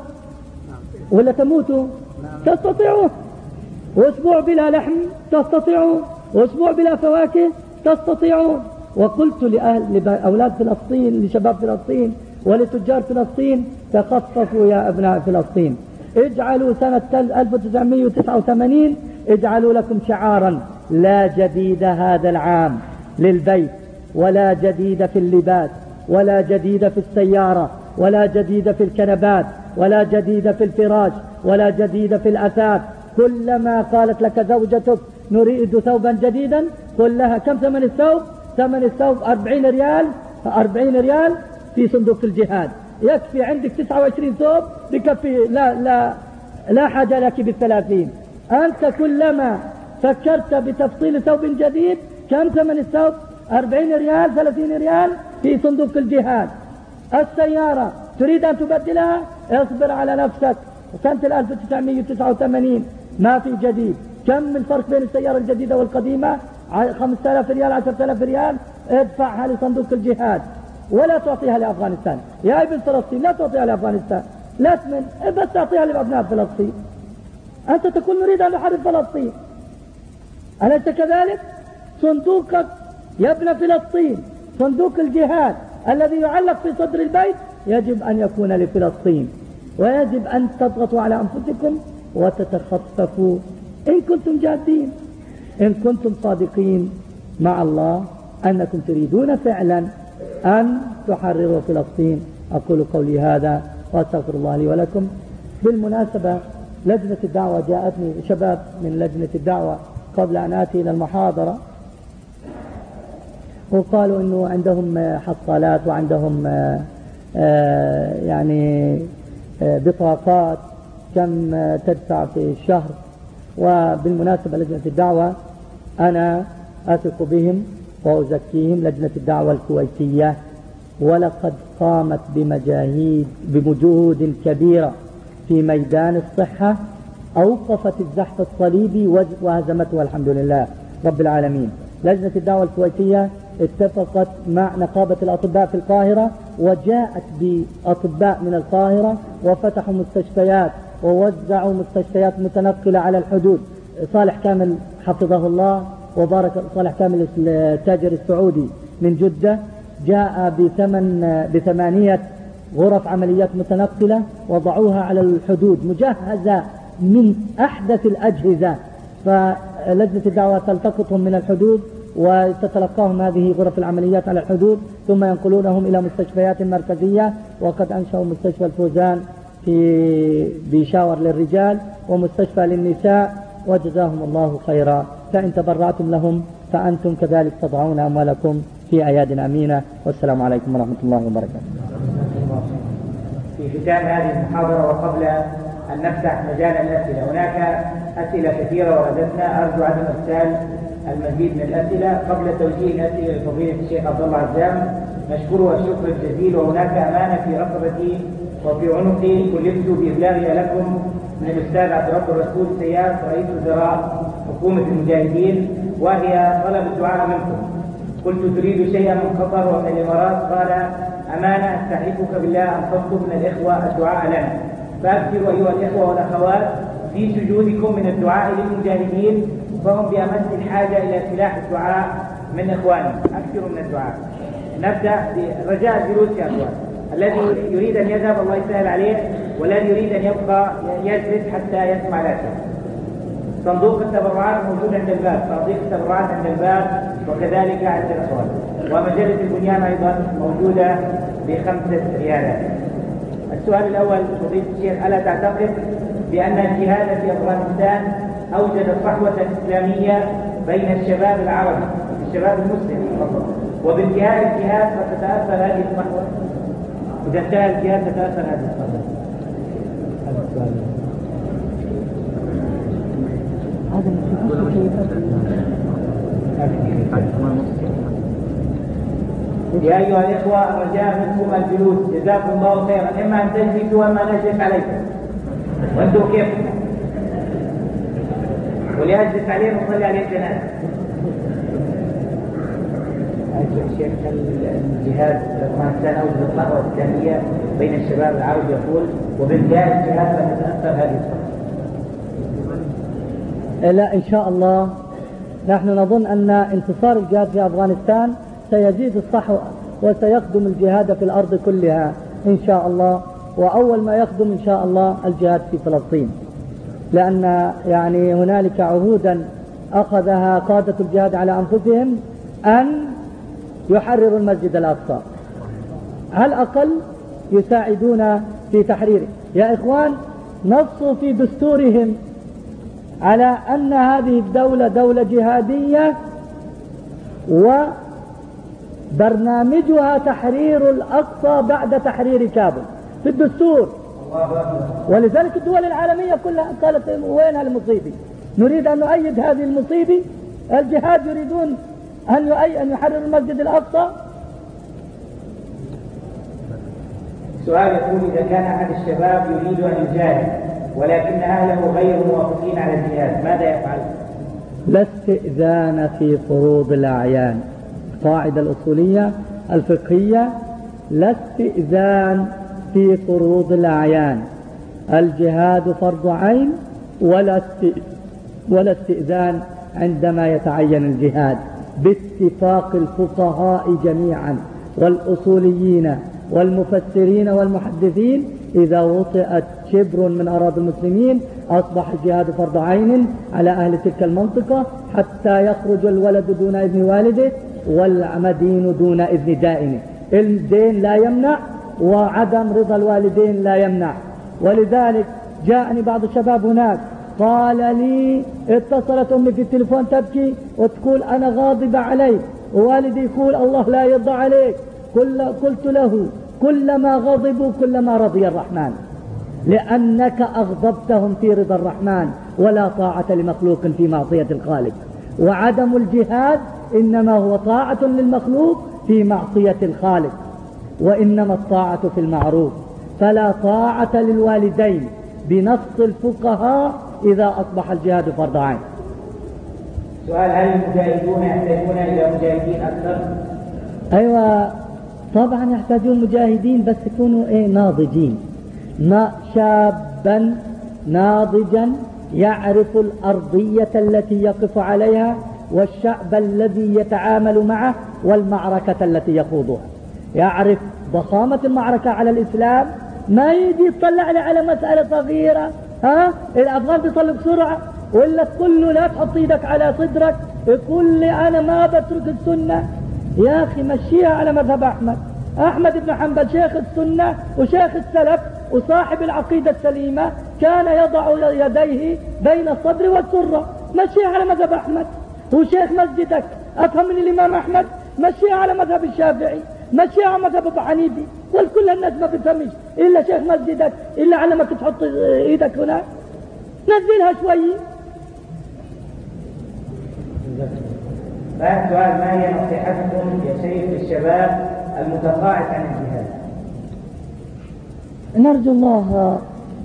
ولا تموتوا؟ تستطيعون. وأسبوع بلا لحم تستطيعون، وأسبوع بلا فواكه تستطيعون. وقلت لأهل لأولاد فلسطين، لشباب فلسطين ولتجار فلسطين، تخففوا يا أبناء فلسطين، اجعلوا سنة ألف وتسعمئة وتسعة وثمانين اجعلوا لكم شعارا: لا جديد هذا العام للبيت، ولا جديد في اللباس، ولا جديد في السيارة، ولا جديد في الكنبات، ولا جديد في الفراش، ولا جديد في الأثاث. كلما قالت لك زوجتك نريد ثوبا جديدا قل لها كم ثمن الثوب؟ ثمن الثوب أربعين ريال، أربعين ريال في صندوق الجهاد، يكفي عندك تسعة وعشرين ثوب بكفي، لا لا لا حاجة لك بالثلاثين. أنت كلما فكرت بتفصيل ثوب جديد كم ثمن الثوب؟ أربعين ريال، ثلاثين ريال في صندوق الجهاد. السيارة تريد أن تبدلها، اصبر على نفسك، سنة ألف وتسعمئة وتسعة وثمانين ما في جديد. كم الفرق بين السيارة الجديدة والقديمة؟ خمسة آلاف ريال، عشرة آلاف ريال، ادفعها لصندوق الجهاد ولا تعطيها لأفغانستان. يا ابن فلسطين لا تعطيها لأفغانستان، لا تمن، بس تعطيها لأبناء فلسطين. أنت تقول نريد أن نحارب فلسطين، أليس كذلك؟ صندوقك يا ابن فلسطين، صندوق الجهاد الذي يعلق في صدر البيت يجب أن يكون لفلسطين، ويجب أن تضغطوا على أنفسكم وتتخففوا إن كنتم جادين، إن كنتم صادقين مع الله أنكم تريدون فعلا أن تحرروا فلسطين. أقول قولي هذا وأستغفر الله لي ولكم. بالمناسبة لجنة الدعوة جاءتني شباب من لجنة الدعوة قبل أن آتي إلى المحاضرة، وقالوا إنه عندهم حصالات وعندهم يعني بطاقات كم تدفع في الشهر. وبالمناسبة لجنة الدعوة أنا أثق بهم وأزكيهم، لجنة الدعوة الكويتية، ولقد قامت بمجاهيد بمجهود كبيرة في ميدان الصحة، أوقفت الزحف الصليبي وهزمته الحمد لله رب العالمين. لجنة الدعوة الكويتية اتفقت مع نقابة الأطباء في القاهرة وجاءت بأطباء من القاهرة وفتحوا مستشفيات ووزعوا مستشفيات متنقلة على الحدود. صالح كامل حفظه الله وبارك، صالح كامل التاجر السعودي من جدة جاء بثمن بثمانية غرف عمليات متنقلة وضعوها على الحدود مجهزة من أحدث الأجهزة، فلجنة الدعوة تلتقطهم من الحدود وتتلقاهم هذه غرف العمليات على الحدود ثم ينقلونهم إلى مستشفيات مركزية. وقد أنشأوا مستشفى الفوزان في بيشاور للرجال ومستشفى للنساء، وجزاهم الله خيرا. فإن تبرعتم لهم فأنتم كذلك تضعون أموالكم في أياد أمينة. والسلام عليكم ورحمة الله وبركاته. في ختام هذه المحاضرة وقبل أن نفتح مجال الأسئلة، هناك أسئلة كثيرة وردتنا، أرجو عدم إرسال المزيد من الأسئلة. قبل توجيه الأسئلة لفضيلة الشيخ عبد الله عزام نشكره الشكر الجزيل، وهناك أمانة في رقبتي وفي عنقي كلفت بإبلاغها لكم من الأستاذ عبد الرب الرسول سياف رئيس وزراء حكومة المجاهدين، وهي طلب الدعاء منكم. قلت تريد شيئا من قطر ومن الإمارات؟ قال أمانة أستحلفك بالله أن تطلب من الإخوة الدعاء لنا، فأكثروا أيها الإخوة والأخوات في سجودكم من الدعاء للمجاهدين، فهم بأمس الحاجة إلى سلاح الدعاء من إخوانهم، أكثروا من الدعاء. نبدأ برجاء الجلوس يا أخوان، الذي يريد أن يذهب الله يسهل عليه والذي يريد أن يبقى يجلس حتى يسمع الأسئلة. صندوق التبرعات موجود عند الباب، صناديق التبرعات عند الباب وكذلك عند الأخوان، ومجلة البنيان أيضا موجودة بخمسة ريالات. السؤال الأول فضيلة الشيخ: ألا تعتقد بأن الجهاد في أفغانستان أوجد صحوة إسلامية بين الشباب العربي الشباب المسلم وبانتهاء الجهاد قد تتأثر هذه الصحوة؟ إذا انتهى الجهاد تتأثر هذه الصحوة. هذا السؤال. يا أيها الإخوة الرجاء منكم الجلوس، جزاكم الله خيرا، إما أن تجلسوا وإما أن نجلس عليكم وأنتم كيفكم، واللي يجلس عليه نصلي عليه الجنازة. الشيخ الجهاد أفغانستان أوجد صحوة إسلامية بين الشباب العربي يقول وبانتهاء الجهاد فتتأثر هذه الصحوة. لا إن شاء الله، نحن نظن أن انتصار الجهاد في أفغانستان سيزيد الصحوة وسيخدم الجهاد في الأرض كلها إن شاء الله، وأول ما يخدم إن شاء الله الجهاد في فلسطين، لأن يعني هنالك عهودا أخذها قادة الجهاد على أنفسهم أن يحرروا المسجد الأقصى، على الأقل يساعدون في تحريره. يا إخوان، نصوا في دستورهم على أن هذه الدولة دولة جهادية وبرنامجها تحرير الأقصى بعد تحرير كابل في الدستور. ولذلك الدول العالمية كلها قالت وين هالمصيبة؟ نريد أن نؤيد هذه المصيبة. الجهاد يريدون أن أن يحرروا المسجد الأقصى. سؤال يقول: إذا كان أحد الشباب يريد أن يجاهد ولكن أهله غير موافقين على الجهاد ماذا يفعل؟ لا استئذان في فروض الأعيان. القاعدة الأصولية الفقهية: لا استئذان في فروض الأعيان. الجهاد فرض عين ولا ولا استئذان عندما يتعين الجهاد باتفاق الفقهاء جميعا والأصوليين والمفسرين والمحدثين. إذا وطئت شبر من أراضي المسلمين أصبح الجهاد فرض عين على أهل تلك المنطقة حتى يخرج الولد دون إذن والده والمدين دون إذن دائنه. الدين لا يمنع وعدم رضا الوالدين لا يمنع. ولذلك جاءني بعض الشباب هناك قال لي: اتصلت أمي في التليفون تبكي وتقول أنا غاضبة عليك، ووالدي يقول الله لا يرضى عليك. قلت له: كلما غضبوا كلما رضي الرحمن، لأنك أغضبتهم في رضا الرحمن، ولا طاعة لمخلوق في معصية الخالق. وعدم الجهاد إنما هو طاعة للمخلوق في معصية الخالق، وإنما الطاعة في المعروف. فلا طاعة للوالدين بنص الفقهاء إذا أصبح الجهاد فرض عين. سؤال: هل المجاهدون يحتاجون إلى مجاهدين أكثر؟ أيوة طبعا يحتاجون مجاهدين، بس يكونوا إيه ناضجين، شابا ناضجا يعرف الأرضية التي يقف عليها والشعب الذي يتعامل معه والمعركة التي يخوضها. يعرف ضخامة المعركة على الإسلام، ما يجي يطلع على مسألة صغيرة. ها الأفغان بيصلوا بسرعة ولا تقول له لا تحط ايدك على صدرك، يقول لي أنا ما بترك السنة. يا أخي مشيها على مذهب أحمد أحمد بن حنبل شيخ السنة وشيخ السلف وصاحب العقيدة السليمة، كان يضع يديه بين الصدر والسرة. مشيها على مذهب أحمد. وشيخ مسجدك أفهم من الإمام أحمد، مشيها على مذهب الشافعي، مشيها على مذهب أبو حنيفة. والكل الناس ما بتفهمش إلا شيخ مسجدك إلا علمك تحط إيدك هنا. نزلها شوي. بعد سؤال: ما هي نصيحتكم يا شيخ للشباب المتقاعد عن الجهاد؟ نرجو الله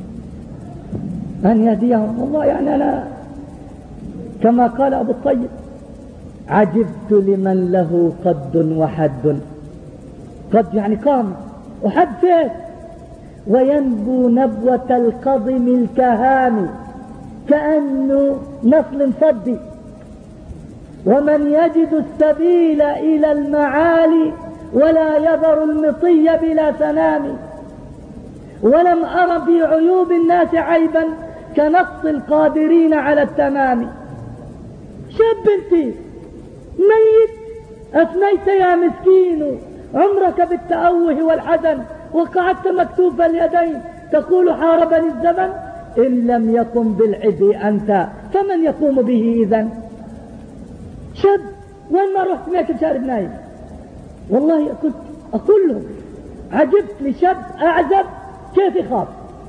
أن يهديهم. والله يعني أنا كما قال أبو الطيب: عجبت لمن له قد وحد. قد يعني قام، وحد فيه، وينبو نبوة القضم الكهام كأنه نصل فضي. ومن يجد السبيل إلى المعالي ولا يذر المطي بلا سنام. ولم أر في عيوب الناس عيبا كنقص القادرين على التمام. شاب انت ميت أفنيت يا مسكين عمرك بالتأوه والحزن، وقعدت مكتوف اليدين تقول حاربني الزمن. إن لم يقم بالعبء أنت فمن يقوم به إذن؟ شاب وين ما رحت ماكل شارب نايم. والله كنت أقول له عجبت لشاب أعزب كيف يخاف.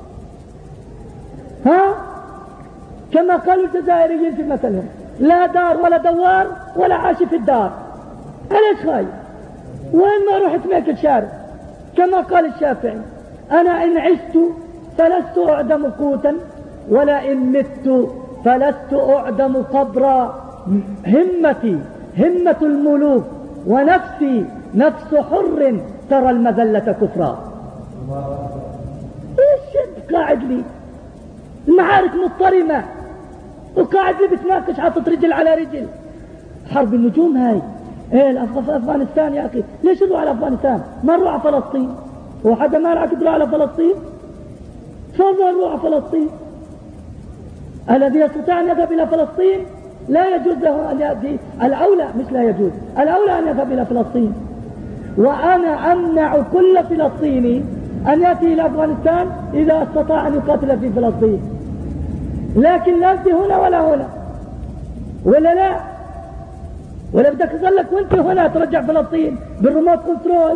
ها كما قالوا الجزائريين في مثلهم، لا دار ولا دوار ولا عاش في الدار. علاش خايف؟ وين ما رحت ماكل شارب. كما قال الشافعي أنا إن عشت فلست أعدم قوتا ولا إن مت فلست أعدم قبرا. همتي همة الملوك ونفسي نفس حر ترى المذلة كفرا. ايش قاعد لي المعارك مضطرمة وقاعد لي بتناقش حاطط رجل على رجل. حرب النجوم هاي. ايه افغانستان يا اخي، ليش نروح على افغانستان ما نروح على فلسطين؟ هو حدا ما رأيك تروح على فلسطين؟ تفضل نروح على فلسطين. الذي يستطيع ان يذهب الى فلسطين لا يجوز له ان يأتي. الاولى مش لا يجوز، الاولى ان يذهب الى فلسطين. وانا امنع كل فلسطيني ان يأتي الى افغانستان اذا استطاع ان يقاتل في فلسطين، لكن لا انت هنا ولا هنا ولا لا. ولا بدك تظلك وانت هنا ترجع فلسطين بالريموت كنترول.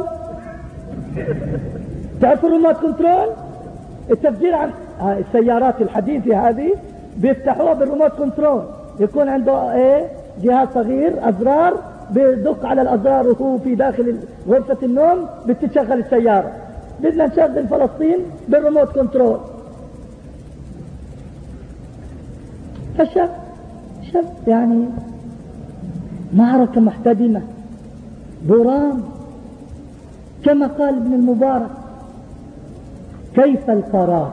تعرف الريموت كنترول؟ التفجير عن السيارات الحديثة هذه بيفتحوها بالريموت كنترول، يكون عنده ايه جهاز صغير ازرار بيدق على الازرار وهو في داخل غرفة النوم بتشغل السيارة. بدنا نشغل فلسطين بالريموت كنترول. فشف شف يعني معركة محتدمة برام. كما قال ابن المبارك كيف القرار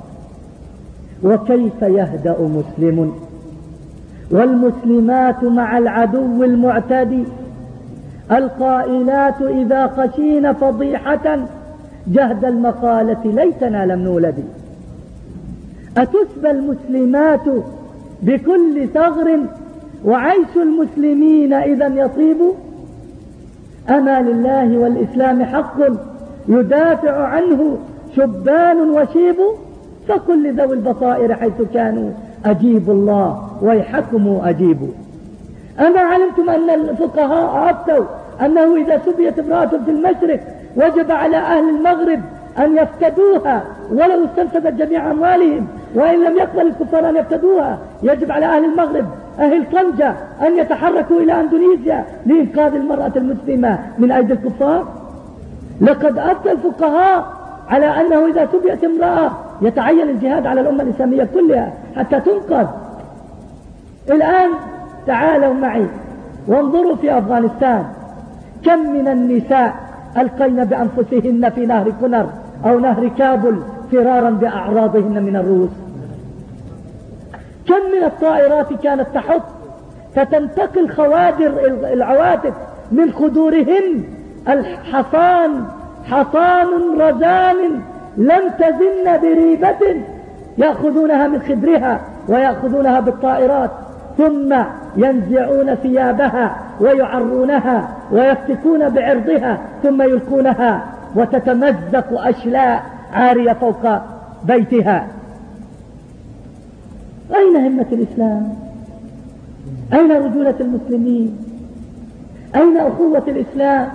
وكيف يهدأ مسلم والمسلمات مع العدو المعتدي القائلات إذا خشين فضيحة جهد المقالة ليتنا لم نولد. أتسبى المسلمات بكل ثغر وعيش المسلمين إذا يطيب. أما لله والإسلام حق يدافع عنه شبان وشيب. فكل ذوي البصائر حيث كانوا أجيبوا الله ويحكموا أجيبوا. أما علمتم أن الفقهاء أفتوا أنه إذا سبيت امرأة في المشرق وجب على أهل المغرب أن يفتدوها ولو استنفذت جميع أموالهم، وإن لم يقبل الكفار أن يفتدوها يجب على أهل المغرب أهل طنجة أن يتحركوا إلى أندونيسيا لإنقاذ المرأة المسلمة من أيدي الكفار. لقد أفتى الفقهاء على أنه إذا سبيت امرأة يتعين الجهاد على الأمة الإسلامية كلها حتى تنقذ. الآن تعالوا معي وانظروا في أفغانستان كم من النساء ألقين بأنفسهن في نهر كنر أو نهر كابل فرارا بأعراضهن من الروس. كم من الطائرات كانت تحط فتنتقل خوادر العواتق من خدورهن الحصان حصان رزان لم تزن بريبة يأخذونها من خدرها ويأخذونها بالطائرات، ثم ينزعون ثيابها ويعرونها ويفتكون بعرضها ثم يلقونها وتتمزق أشلاء عارية فوق بيتها. أين همة الإسلام؟ أين رجولة المسلمين؟ أين أخوة الإسلام؟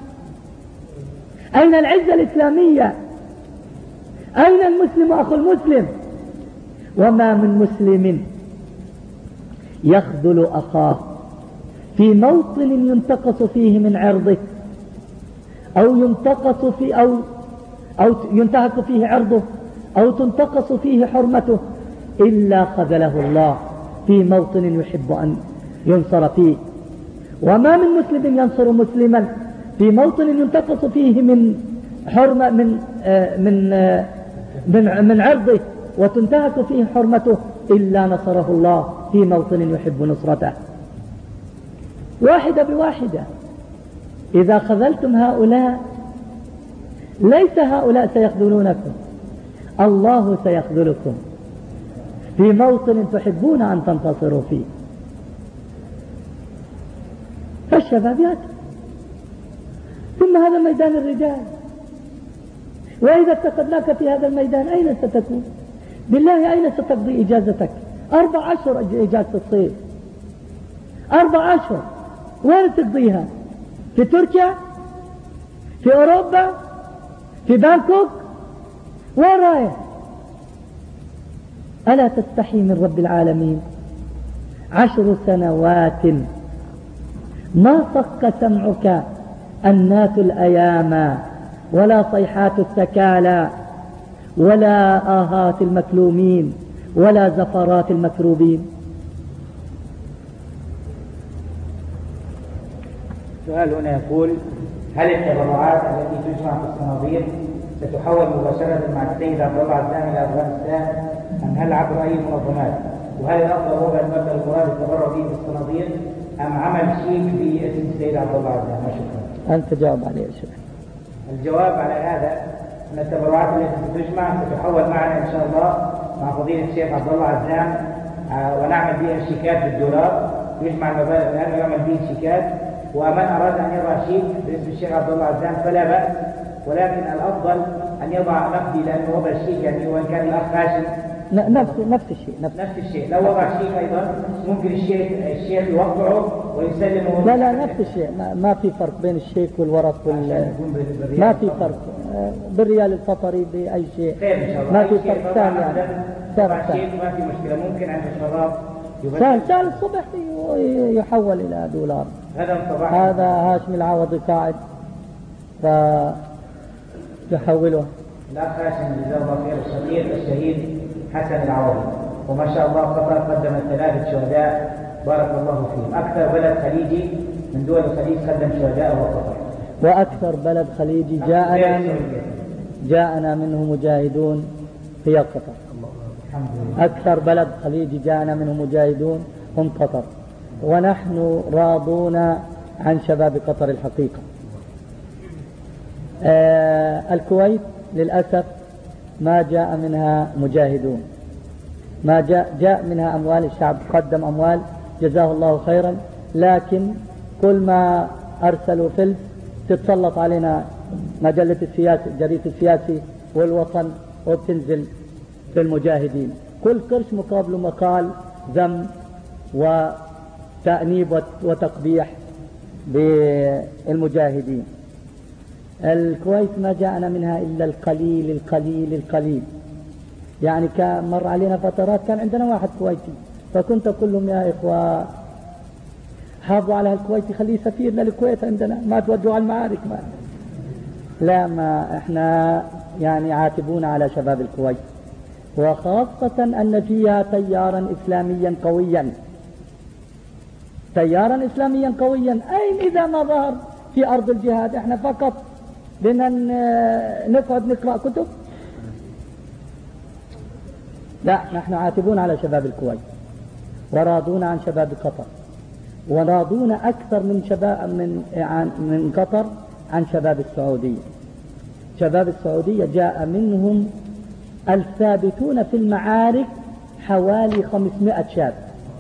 أين العزة الإسلامية؟ أين المسلم أخو المسلم؟ وما من مسلم يخذل أخاه في موطن ينتقص فيه من عرضه أو ينتقص في أو أو ينتهك فيه عرضه أو تنتقص فيه حرمته إلا خذله الله في موطن يحب أن ينصر فيه. وما من مسلم ينصر مسلما في موطن ينتقص فيه من حرمة من آه من آه من من عرضه وتنتهك فيه حرمته إلا نصره الله في موطن يحب نصرته. واحدة بواحدة. إذا خذلتم هؤلاء ليس هؤلاء سيخذلونكم، الله سيخذلكم في موطن تحبون أن تنتصروا فيه. فالشباب يأتي، ثم هذا ميدان الرجال، وإذا اتخذناك في هذا الميدان أين ستكون؟ بالله أين ستقضي إجازتك؟ أربع أشهر إجازة الصيف، أربع أشهر وين تقضيها؟ في تركيا؟ في أوروبا؟ في بانكوك؟ وين رايح؟ ألا تستحي من رب العالمين؟ عشر سنوات ما صك سمعك الناس الأيام، ولا صيحات الثكالى، ولا آهات المكلومين، ولا زفرات المكروبين. السؤال هنا يقول: هل التبرعات التي تجمع في الصناديق ستحول مباشرة مع السيد عبد الله عزام إلى أفغانستان، أم هل عبر أي منظمات؟ وهل الأفضل وضع المبلغ المراد التبرع به في الصناديق أم عمل شيك باسم السيد عبد الله عزام؟ شكرا. أنت جاوب عليه شكرا. الجواب على هذا أن التبرعات التي تجمع ستحول معنا إن شاء الله مع فضيلة الشيخ عبد الله عزام، ونعمل بها شيكات بالدولار، يجمع المبالغ الآن ويعمل به شيكات، ومن أراد أن يضع شيك باسم الشيخ عبد الله عزام فلا بأس، ولكن الأفضل أن يضع نقدي، لأنه وضع الشيك يعني وإن كان الأخ هاشم نفس نفس الشيء نفس, نفس الشيء، لو وضع شيك أيضا ممكن الشيخ الشيخ يوقعه ويسلمه. لا لا نفس الشيء، ما, ما في فرق بين الشيك والورق وال... ما في فرق بالريال القطري بأي شيء. خير إن شاء الله. ما في فرق ثاني يعني. طبعا شيء ما في مشكلة، ممكن عند الشباب سهل سهل الصبح يحول إلى دولار. هذا هاشم العوضي قاعد فيحوله. لا هاشم جزاه الله خير الصغير الشهيد حسن العوضي، وما شاء الله قطر قدمت ثلاثة شهداء بارك الله فيهم. أكثر بلد خليجي من دول الخليج قدم شهداء هو قطر، وأكثر بلد خليجي جاءنا منه جاءنا منه مجاهدون هي قطر. أكثر بلد خليجي جاءنا منه مجاهدون هم قطر، ونحن راضون عن شباب قطر الحقيقة. آه الكويت للأسف ما جاء منها مجاهدون، ما جاء, جاء منها أموال، الشعب قدم أموال جزاه الله خيرا، لكن كل ما أرسلوا فلس تتسلط علينا مجلة السياسي جريدة السياسي والوطن وبتنزل في المجاهدين، كل قرش مقابل مقال ذم وتأنيب وتقبيح بالمجاهدين. الكويت ما جاءنا منها إلا القليل القليل القليل، يعني كان مر علينا فترات كان عندنا واحد كويتي فكنت أقول لهم يا إخوة حافظوا على الكويتي خليه سفير للكويت عندنا، ما تودوا على المعارك. ما لا ما احنا يعني عاتبون على شباب الكويت، وخاصة أن فيها تيارا إسلاميا قويا، تيارا إسلاميا قويا. أين إذا ما ظهر في أرض الجهاد؟ احنا فقط بدنا نقعد نقرأ كتب؟ لا، نحن عاتبون على شباب الكويت وراضون عن شباب قطر، وراضون أكثر من شباب من من قطر عن شباب السعودية. شباب السعودية جاء منهم الثابتون في المعارك حوالي خمسمائة شاب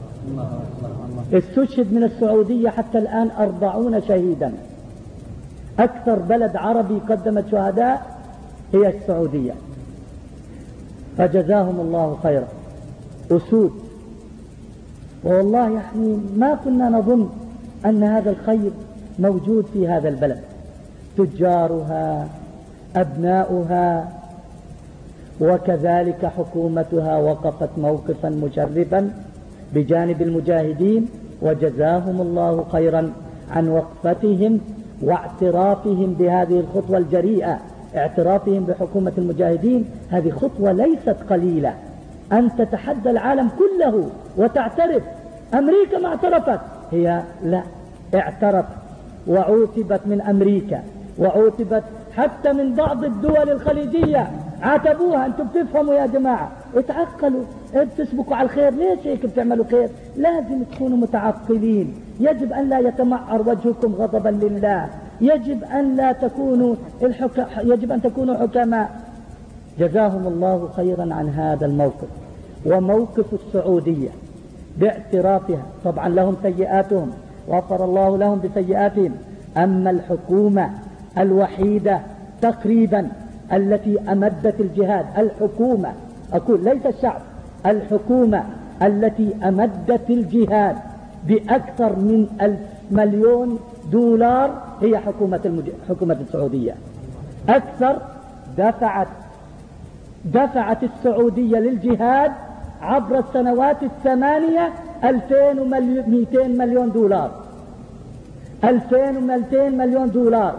استشهد من السعودية حتى الآن أربعون شهيدا. أكثر بلد عربي قدمت شهداء هي السعودية، فجزاهم الله خيرا، أسود. والله يعني ما كنا نظن أن هذا الخير موجود في هذا البلد، تجارها أبناؤها وكذلك حكومتها وقفت موقفا مشرفا بجانب المجاهدين، وجزاهم الله خيرا عن وقفتهم واعترافهم بهذه الخطوة الجريئة، اعترافهم بحكومة المجاهدين. هذه خطوة ليست قليلة، أن تتحدى العالم كله وتعترف. أمريكا ما اعترفت، هي لا اعترف، وعوتبت من أمريكا، وعوتبت حتى من بعض الدول الخليجية، عاتبوها. أنتم بتفهموا يا جماعة، اتعقلوا، بتسبقوا على الخير، ليش هيك بتعملوا خير؟ لازم تكونوا متعقلين، يجب أن لا يتمعر وجهكم غضبا لله، يجب أن لا تكونوا الحك... يجب أن تكونوا حكماء. جزاهم الله خيرا عن هذا الموقف. وموقف السعودية باعترافها، طبعا لهم سيئاتهم وغفر الله لهم بسيئاتهم، أما الحكومة الوحيدة تقريبا التي أمدت الجهاد، الحكومة أقول ليس الشعب، الحكومة التي أمدت الجهاد بأكثر من ألف مليون دولار هي حكومة, المج... حكومة السعودية. أكثر دفعت دفعت السعودية للجهاد عبر السنوات الثمانية ألفين ومئتين مليون دولار، ألفين ومئتين مليون دولار،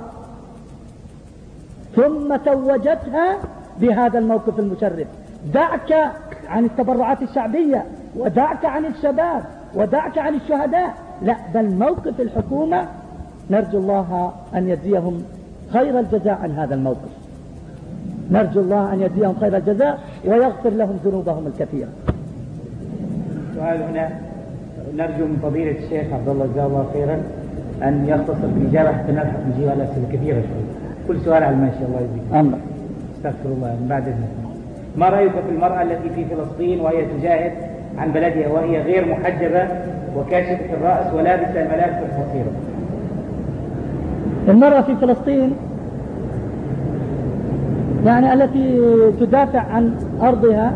ثم توجتها بهذا الموقف المشرف. دعك عن التبرعات الشعبية، ودعك عن الشباب، ودعك عن الشهداء، لا بل موقف الحكومة نرجو الله أن يجزيهم خير الجزاء عن هذا الموقف، نرجو الله أن يجزيهم خير الجزاء ويغفر لهم ذنوبهم الكثيرة. سؤال هنا نرجو من فضيلة الشيخ عبد الله جزاه الله خيرا أن يختصر بالإجابة حتى نلحق نجيب على أسئلة كثيرة شوي. كل سؤال على الماشي. الله يجزيك. أمر. استغفر الله من بعد إذنك. ما رأيك في المرأة التي في فلسطين وهي تجاهد عن بلدها وهي غير محجبة وكاشفة الرأس ولابسة الملابس القصيرة؟ المرأة في فلسطين يعني التي تدافع عن أرضها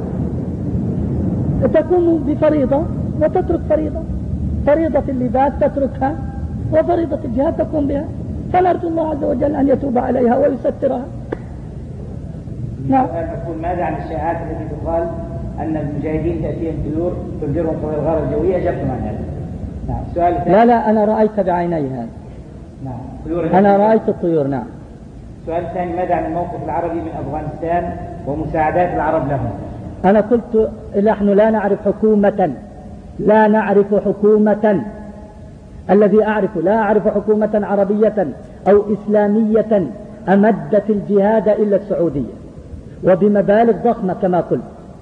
تقوم بفريضة وتترك فريضة، فريضة اللباس تتركها وفريضة الجهاد تقوم بها، فنرجو الله عز وجل أن يتوب عليها ويسترها. نعم. نقول ماذا عن الشائعات التي تقال أن المجاهدين تأتيهم طيور تنذرهم قبل الغارة الجوية؟ أجبتم عن هذا. نعم. السؤال الثاني. لا لا أنا رأيت بعيني هذا. نعم. طيور أنا رأيت الطيور. نعم. السؤال الثاني ماذا عن الموقف العربي من أفغانستان ومساعدات العرب لهم؟ أنا قلت نحن لا نعرف حكومة، لا نعرف حكومة، الذي أعرف لا أعرف حكومة عربية أو إسلامية أمدت الجهاد إلا السعودية وبمبالغ ضخمة كما قلت،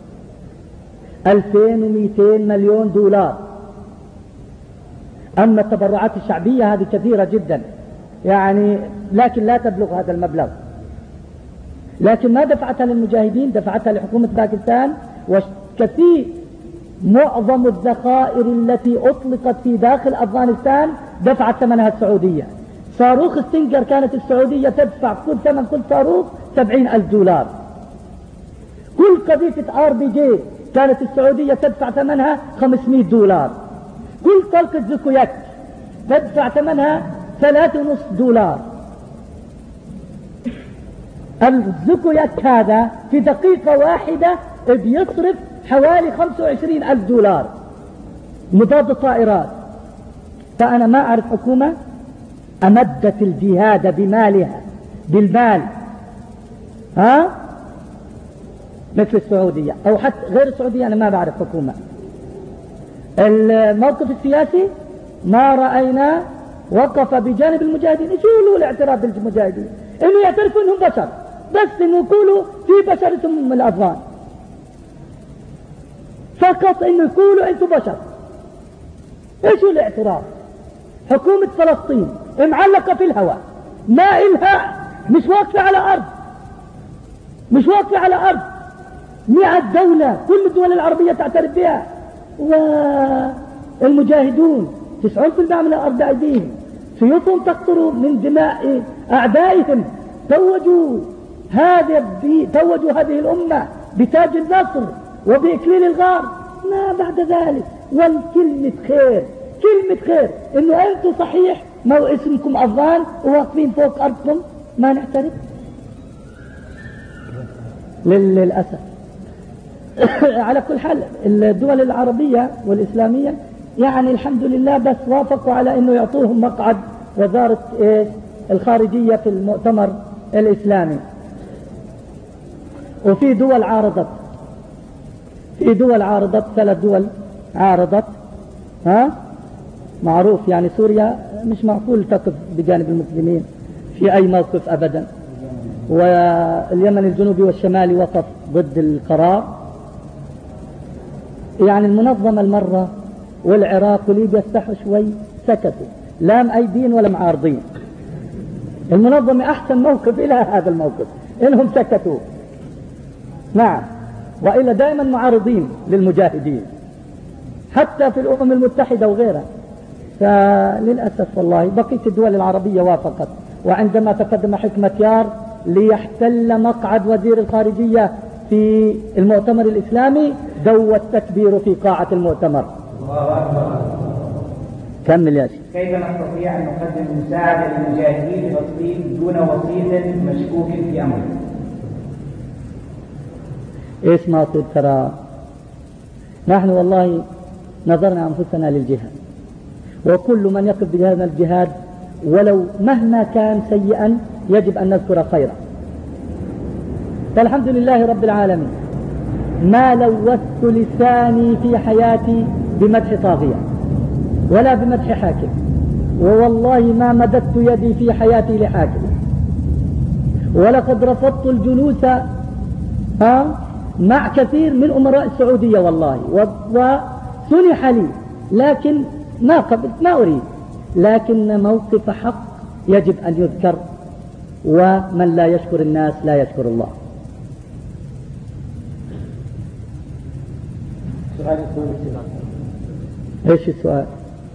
ألفين ومئتين مليون دولار. أما التبرعات الشعبية هذه كثيرة جدا يعني، لكن لا تبلغ هذا المبلغ. لكن ما دفعتها للمجاهدين، دفعتها لحكومة باكستان. وكثير معظم الذخائر التي أطلقت في داخل أفغانستان دفعت ثمنها السعودية. صاروخ ستينجر كانت السعودية تدفع كل ثمن كل صاروخ سبعين ألف دولار. كل قذيفة آر بي جي كانت السعودية تدفع ثمنها خمسمائة دولار. كل طلقة زكويات تدفع ثمنها ثلاثة ونصف دولار. الزكويات هذا في دقيقة واحدة بيصرف حوالي خمسة وعشرين ألف دولار مضاد الطائرات. فأنا ما أعرف حكومة أمدت الجهاد بمالها بالمال ها مثل السعودية أو حتى غير السعودية. أنا ما بعرف حكومة. الموقف السياسي ما رأينا وقف بجانب المجاهدين. شو له الاعتراف بالمجاهدين؟ إنه يعترفوا إنهم بشر، بس إنه يقولوا في بشر اسمهم الأفغان، فقط إنه يقولوا أنتم بشر. إيش الاعتراف؟ حكومة فلسطين معلقة في الهواء، ما إلها مش واقفة على أرض، مش واقفة على أرض. مئة دولة كل الدول العربية تعترف بها، والمجاهدون تسعون بالمئة من الأرض أيديهم، سيوفهم تقطر من دماء أعدائهم. توجوا هذه توجوا هذه الأمة بتاج النصر وبإكليل الغار، ما بعد ذلك. والكلمة خير، كلمة خير إنه أنتم صحيح ما هو اسمكم أفغان وواقفين فوق أرضكم ما نعترف. للأسف. على كل حال الدول العربية والإسلامية يعني الحمد لله بس وافقوا على إنه يعطوهم مقعد وزارة إيه الخارجية في المؤتمر الإسلامي. وفي دول عارضت، في دول عارضت، ثلاث دول عارضت. ها معروف يعني سوريا مش معقول تقف بجانب المسلمين في أي موقف أبدا، واليمن الجنوبي والشمالي وقف ضد القرار. يعني المنظمة المرة والعراق وليبيا استحوا شوي سكتوا، لا مأيدين ولا معارضين. المنظمة أحسن موقف إلى هذا الموقف إنهم سكتوا. نعم، وإلا دائما معارضين للمجاهدين حتى في الأمم المتحدة وغيرها. فللأسف والله بقية الدول العربية وافقت، وعندما تقدم حكمة يار ليحتل مقعد وزير الخارجية في المؤتمر الإسلامي دوى التكبير في قاعة المؤتمر. كمل يا شيخ. كيف نستطيع أن نقدم مساعدة للمجاهدين في فلسطين دون وسيط مشكوك في أمره؟ إيش ما قلت ترى، نحن والله نظرنا أنفسنا للجهاد، وكل من يقف بهذا الجهاد ولو مهما كان سيئا يجب أن نذكر خيرا. فالحمد لله رب العالمين ما لوثت لساني في حياتي بمدح طاغية ولا بمدح حاكم، ووالله ما مددت يدي في حياتي لحاكم، ولقد رفضت الجلوس ها مع كثير من أمراء السعودية والله، وسنح لي لكن ما قبلت، ما أريد، لكن موقف حق يجب أن يذكر، ومن لا يشكر الناس لا يشكر الله. سؤال ايش السؤال؟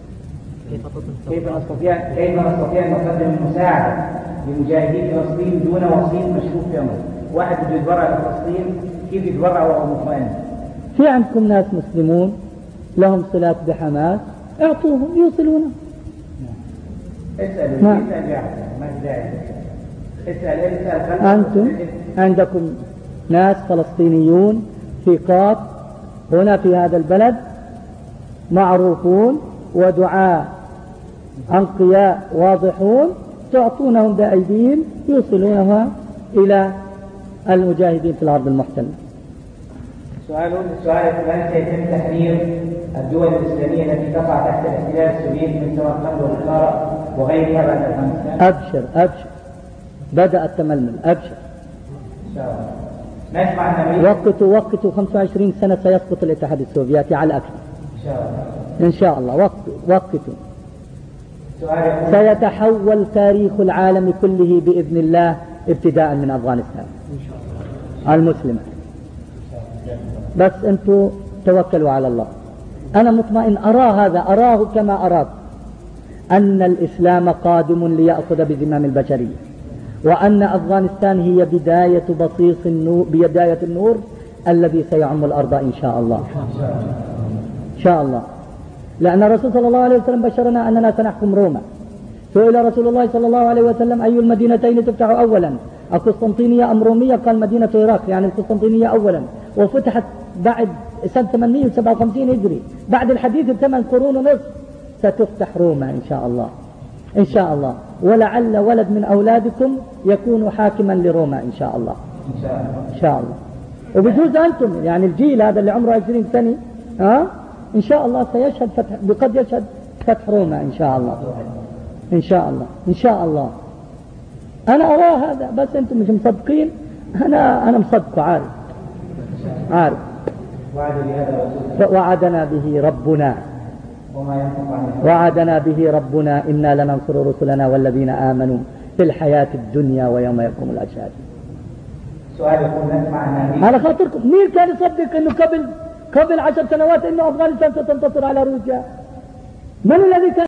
كيف نستطيع كيف نستطيع ان نقدم المساعده لمجاهدين فلسطين دون وسيط مشكوك في امره؟ واحد بده يتبرع لفلسطين، كيف يتبرع وهو مطمئن؟ في عندكم ناس مسلمون لهم صلات بحماس، اعطوهم يوصلونه. اسالوا نعم. اسال يعني ما في داعي اسال اسال انتم عندكم ناس فلسطينيون ثقات هنا في هذا البلد معروفون ودعاء أنقياء واضحون، تعطونهم بأيديهم يوصلونها إلى المجاهدين في الأرض المحتلة. سؤال سؤال هل سيتم تحرير الدول الإسلامية التي تقع تحت الاحتلال السوفيتي من سمرقند والبخارى وغيرها بعد أفغانستان؟ أبشر أبشر، بدأ التململ، أبشر إن شاء الله. نسمع النبي وقتوا وقتوا خمسة وعشرين سنة سيسقط الاتحاد السوفيتي على الأكثر إن شاء الله. إن شاء الله. وقتوا وقتوا سؤال سيتحول تاريخ العالم كله بإذن الله ابتداء من أفغانستان المسلمة. بس أنتوا توكلوا على الله. أنا مطمئن، أرى هذا، أراه كما أراك، أن الإسلام قادم ليأخذ بزمام البشرية، وأن أفغانستان هي بداية بصيص النور، بداية النور الذي سيعم الأرض إن شاء الله. إن شاء الله. لأن الرسول صلى الله عليه وسلم بشرنا أننا سنحكم روما. سئل رسول الله صلى الله عليه وسلم أي المدينتين تفتح أولا، القسطنطينية أم رومية؟ قال مدينة العراق، يعني القسطنطينية أولا، وفتحت بعد سنة ثمانمائة وسبعة وخمسين هجري، بعد الحديث بثمان قرون ونصف ستفتح روما إن شاء الله. إن شاء الله. ولعل ولد من أولادكم يكون حاكما لروما إن شاء الله. إن شاء الله. إن شاء الله. وبجوز أنتم يعني الجيل هذا اللي عمره عشرين سنة ها إن شاء الله سيشهد فتح، بقد يشهد فتح روما إن شاء الله. إن شاء الله. إن شاء الله. أنا أرى هذا، بس أنتم مش مصدقين. أنا أنا مصدق، عارف عارف. وعدنا به ربنا وعدنا به ربنا إنا لننصر رسلنا والذين آمنوا في الحياة الدنيا ويوم يقوم الأشهاد. سؤال يقول نسمع النبي على خاطركم، مين كان يصدق إنه قبل قبل عشر سنوات إنه أفغانستان ستنتصر على روسيا؟ من الذي كان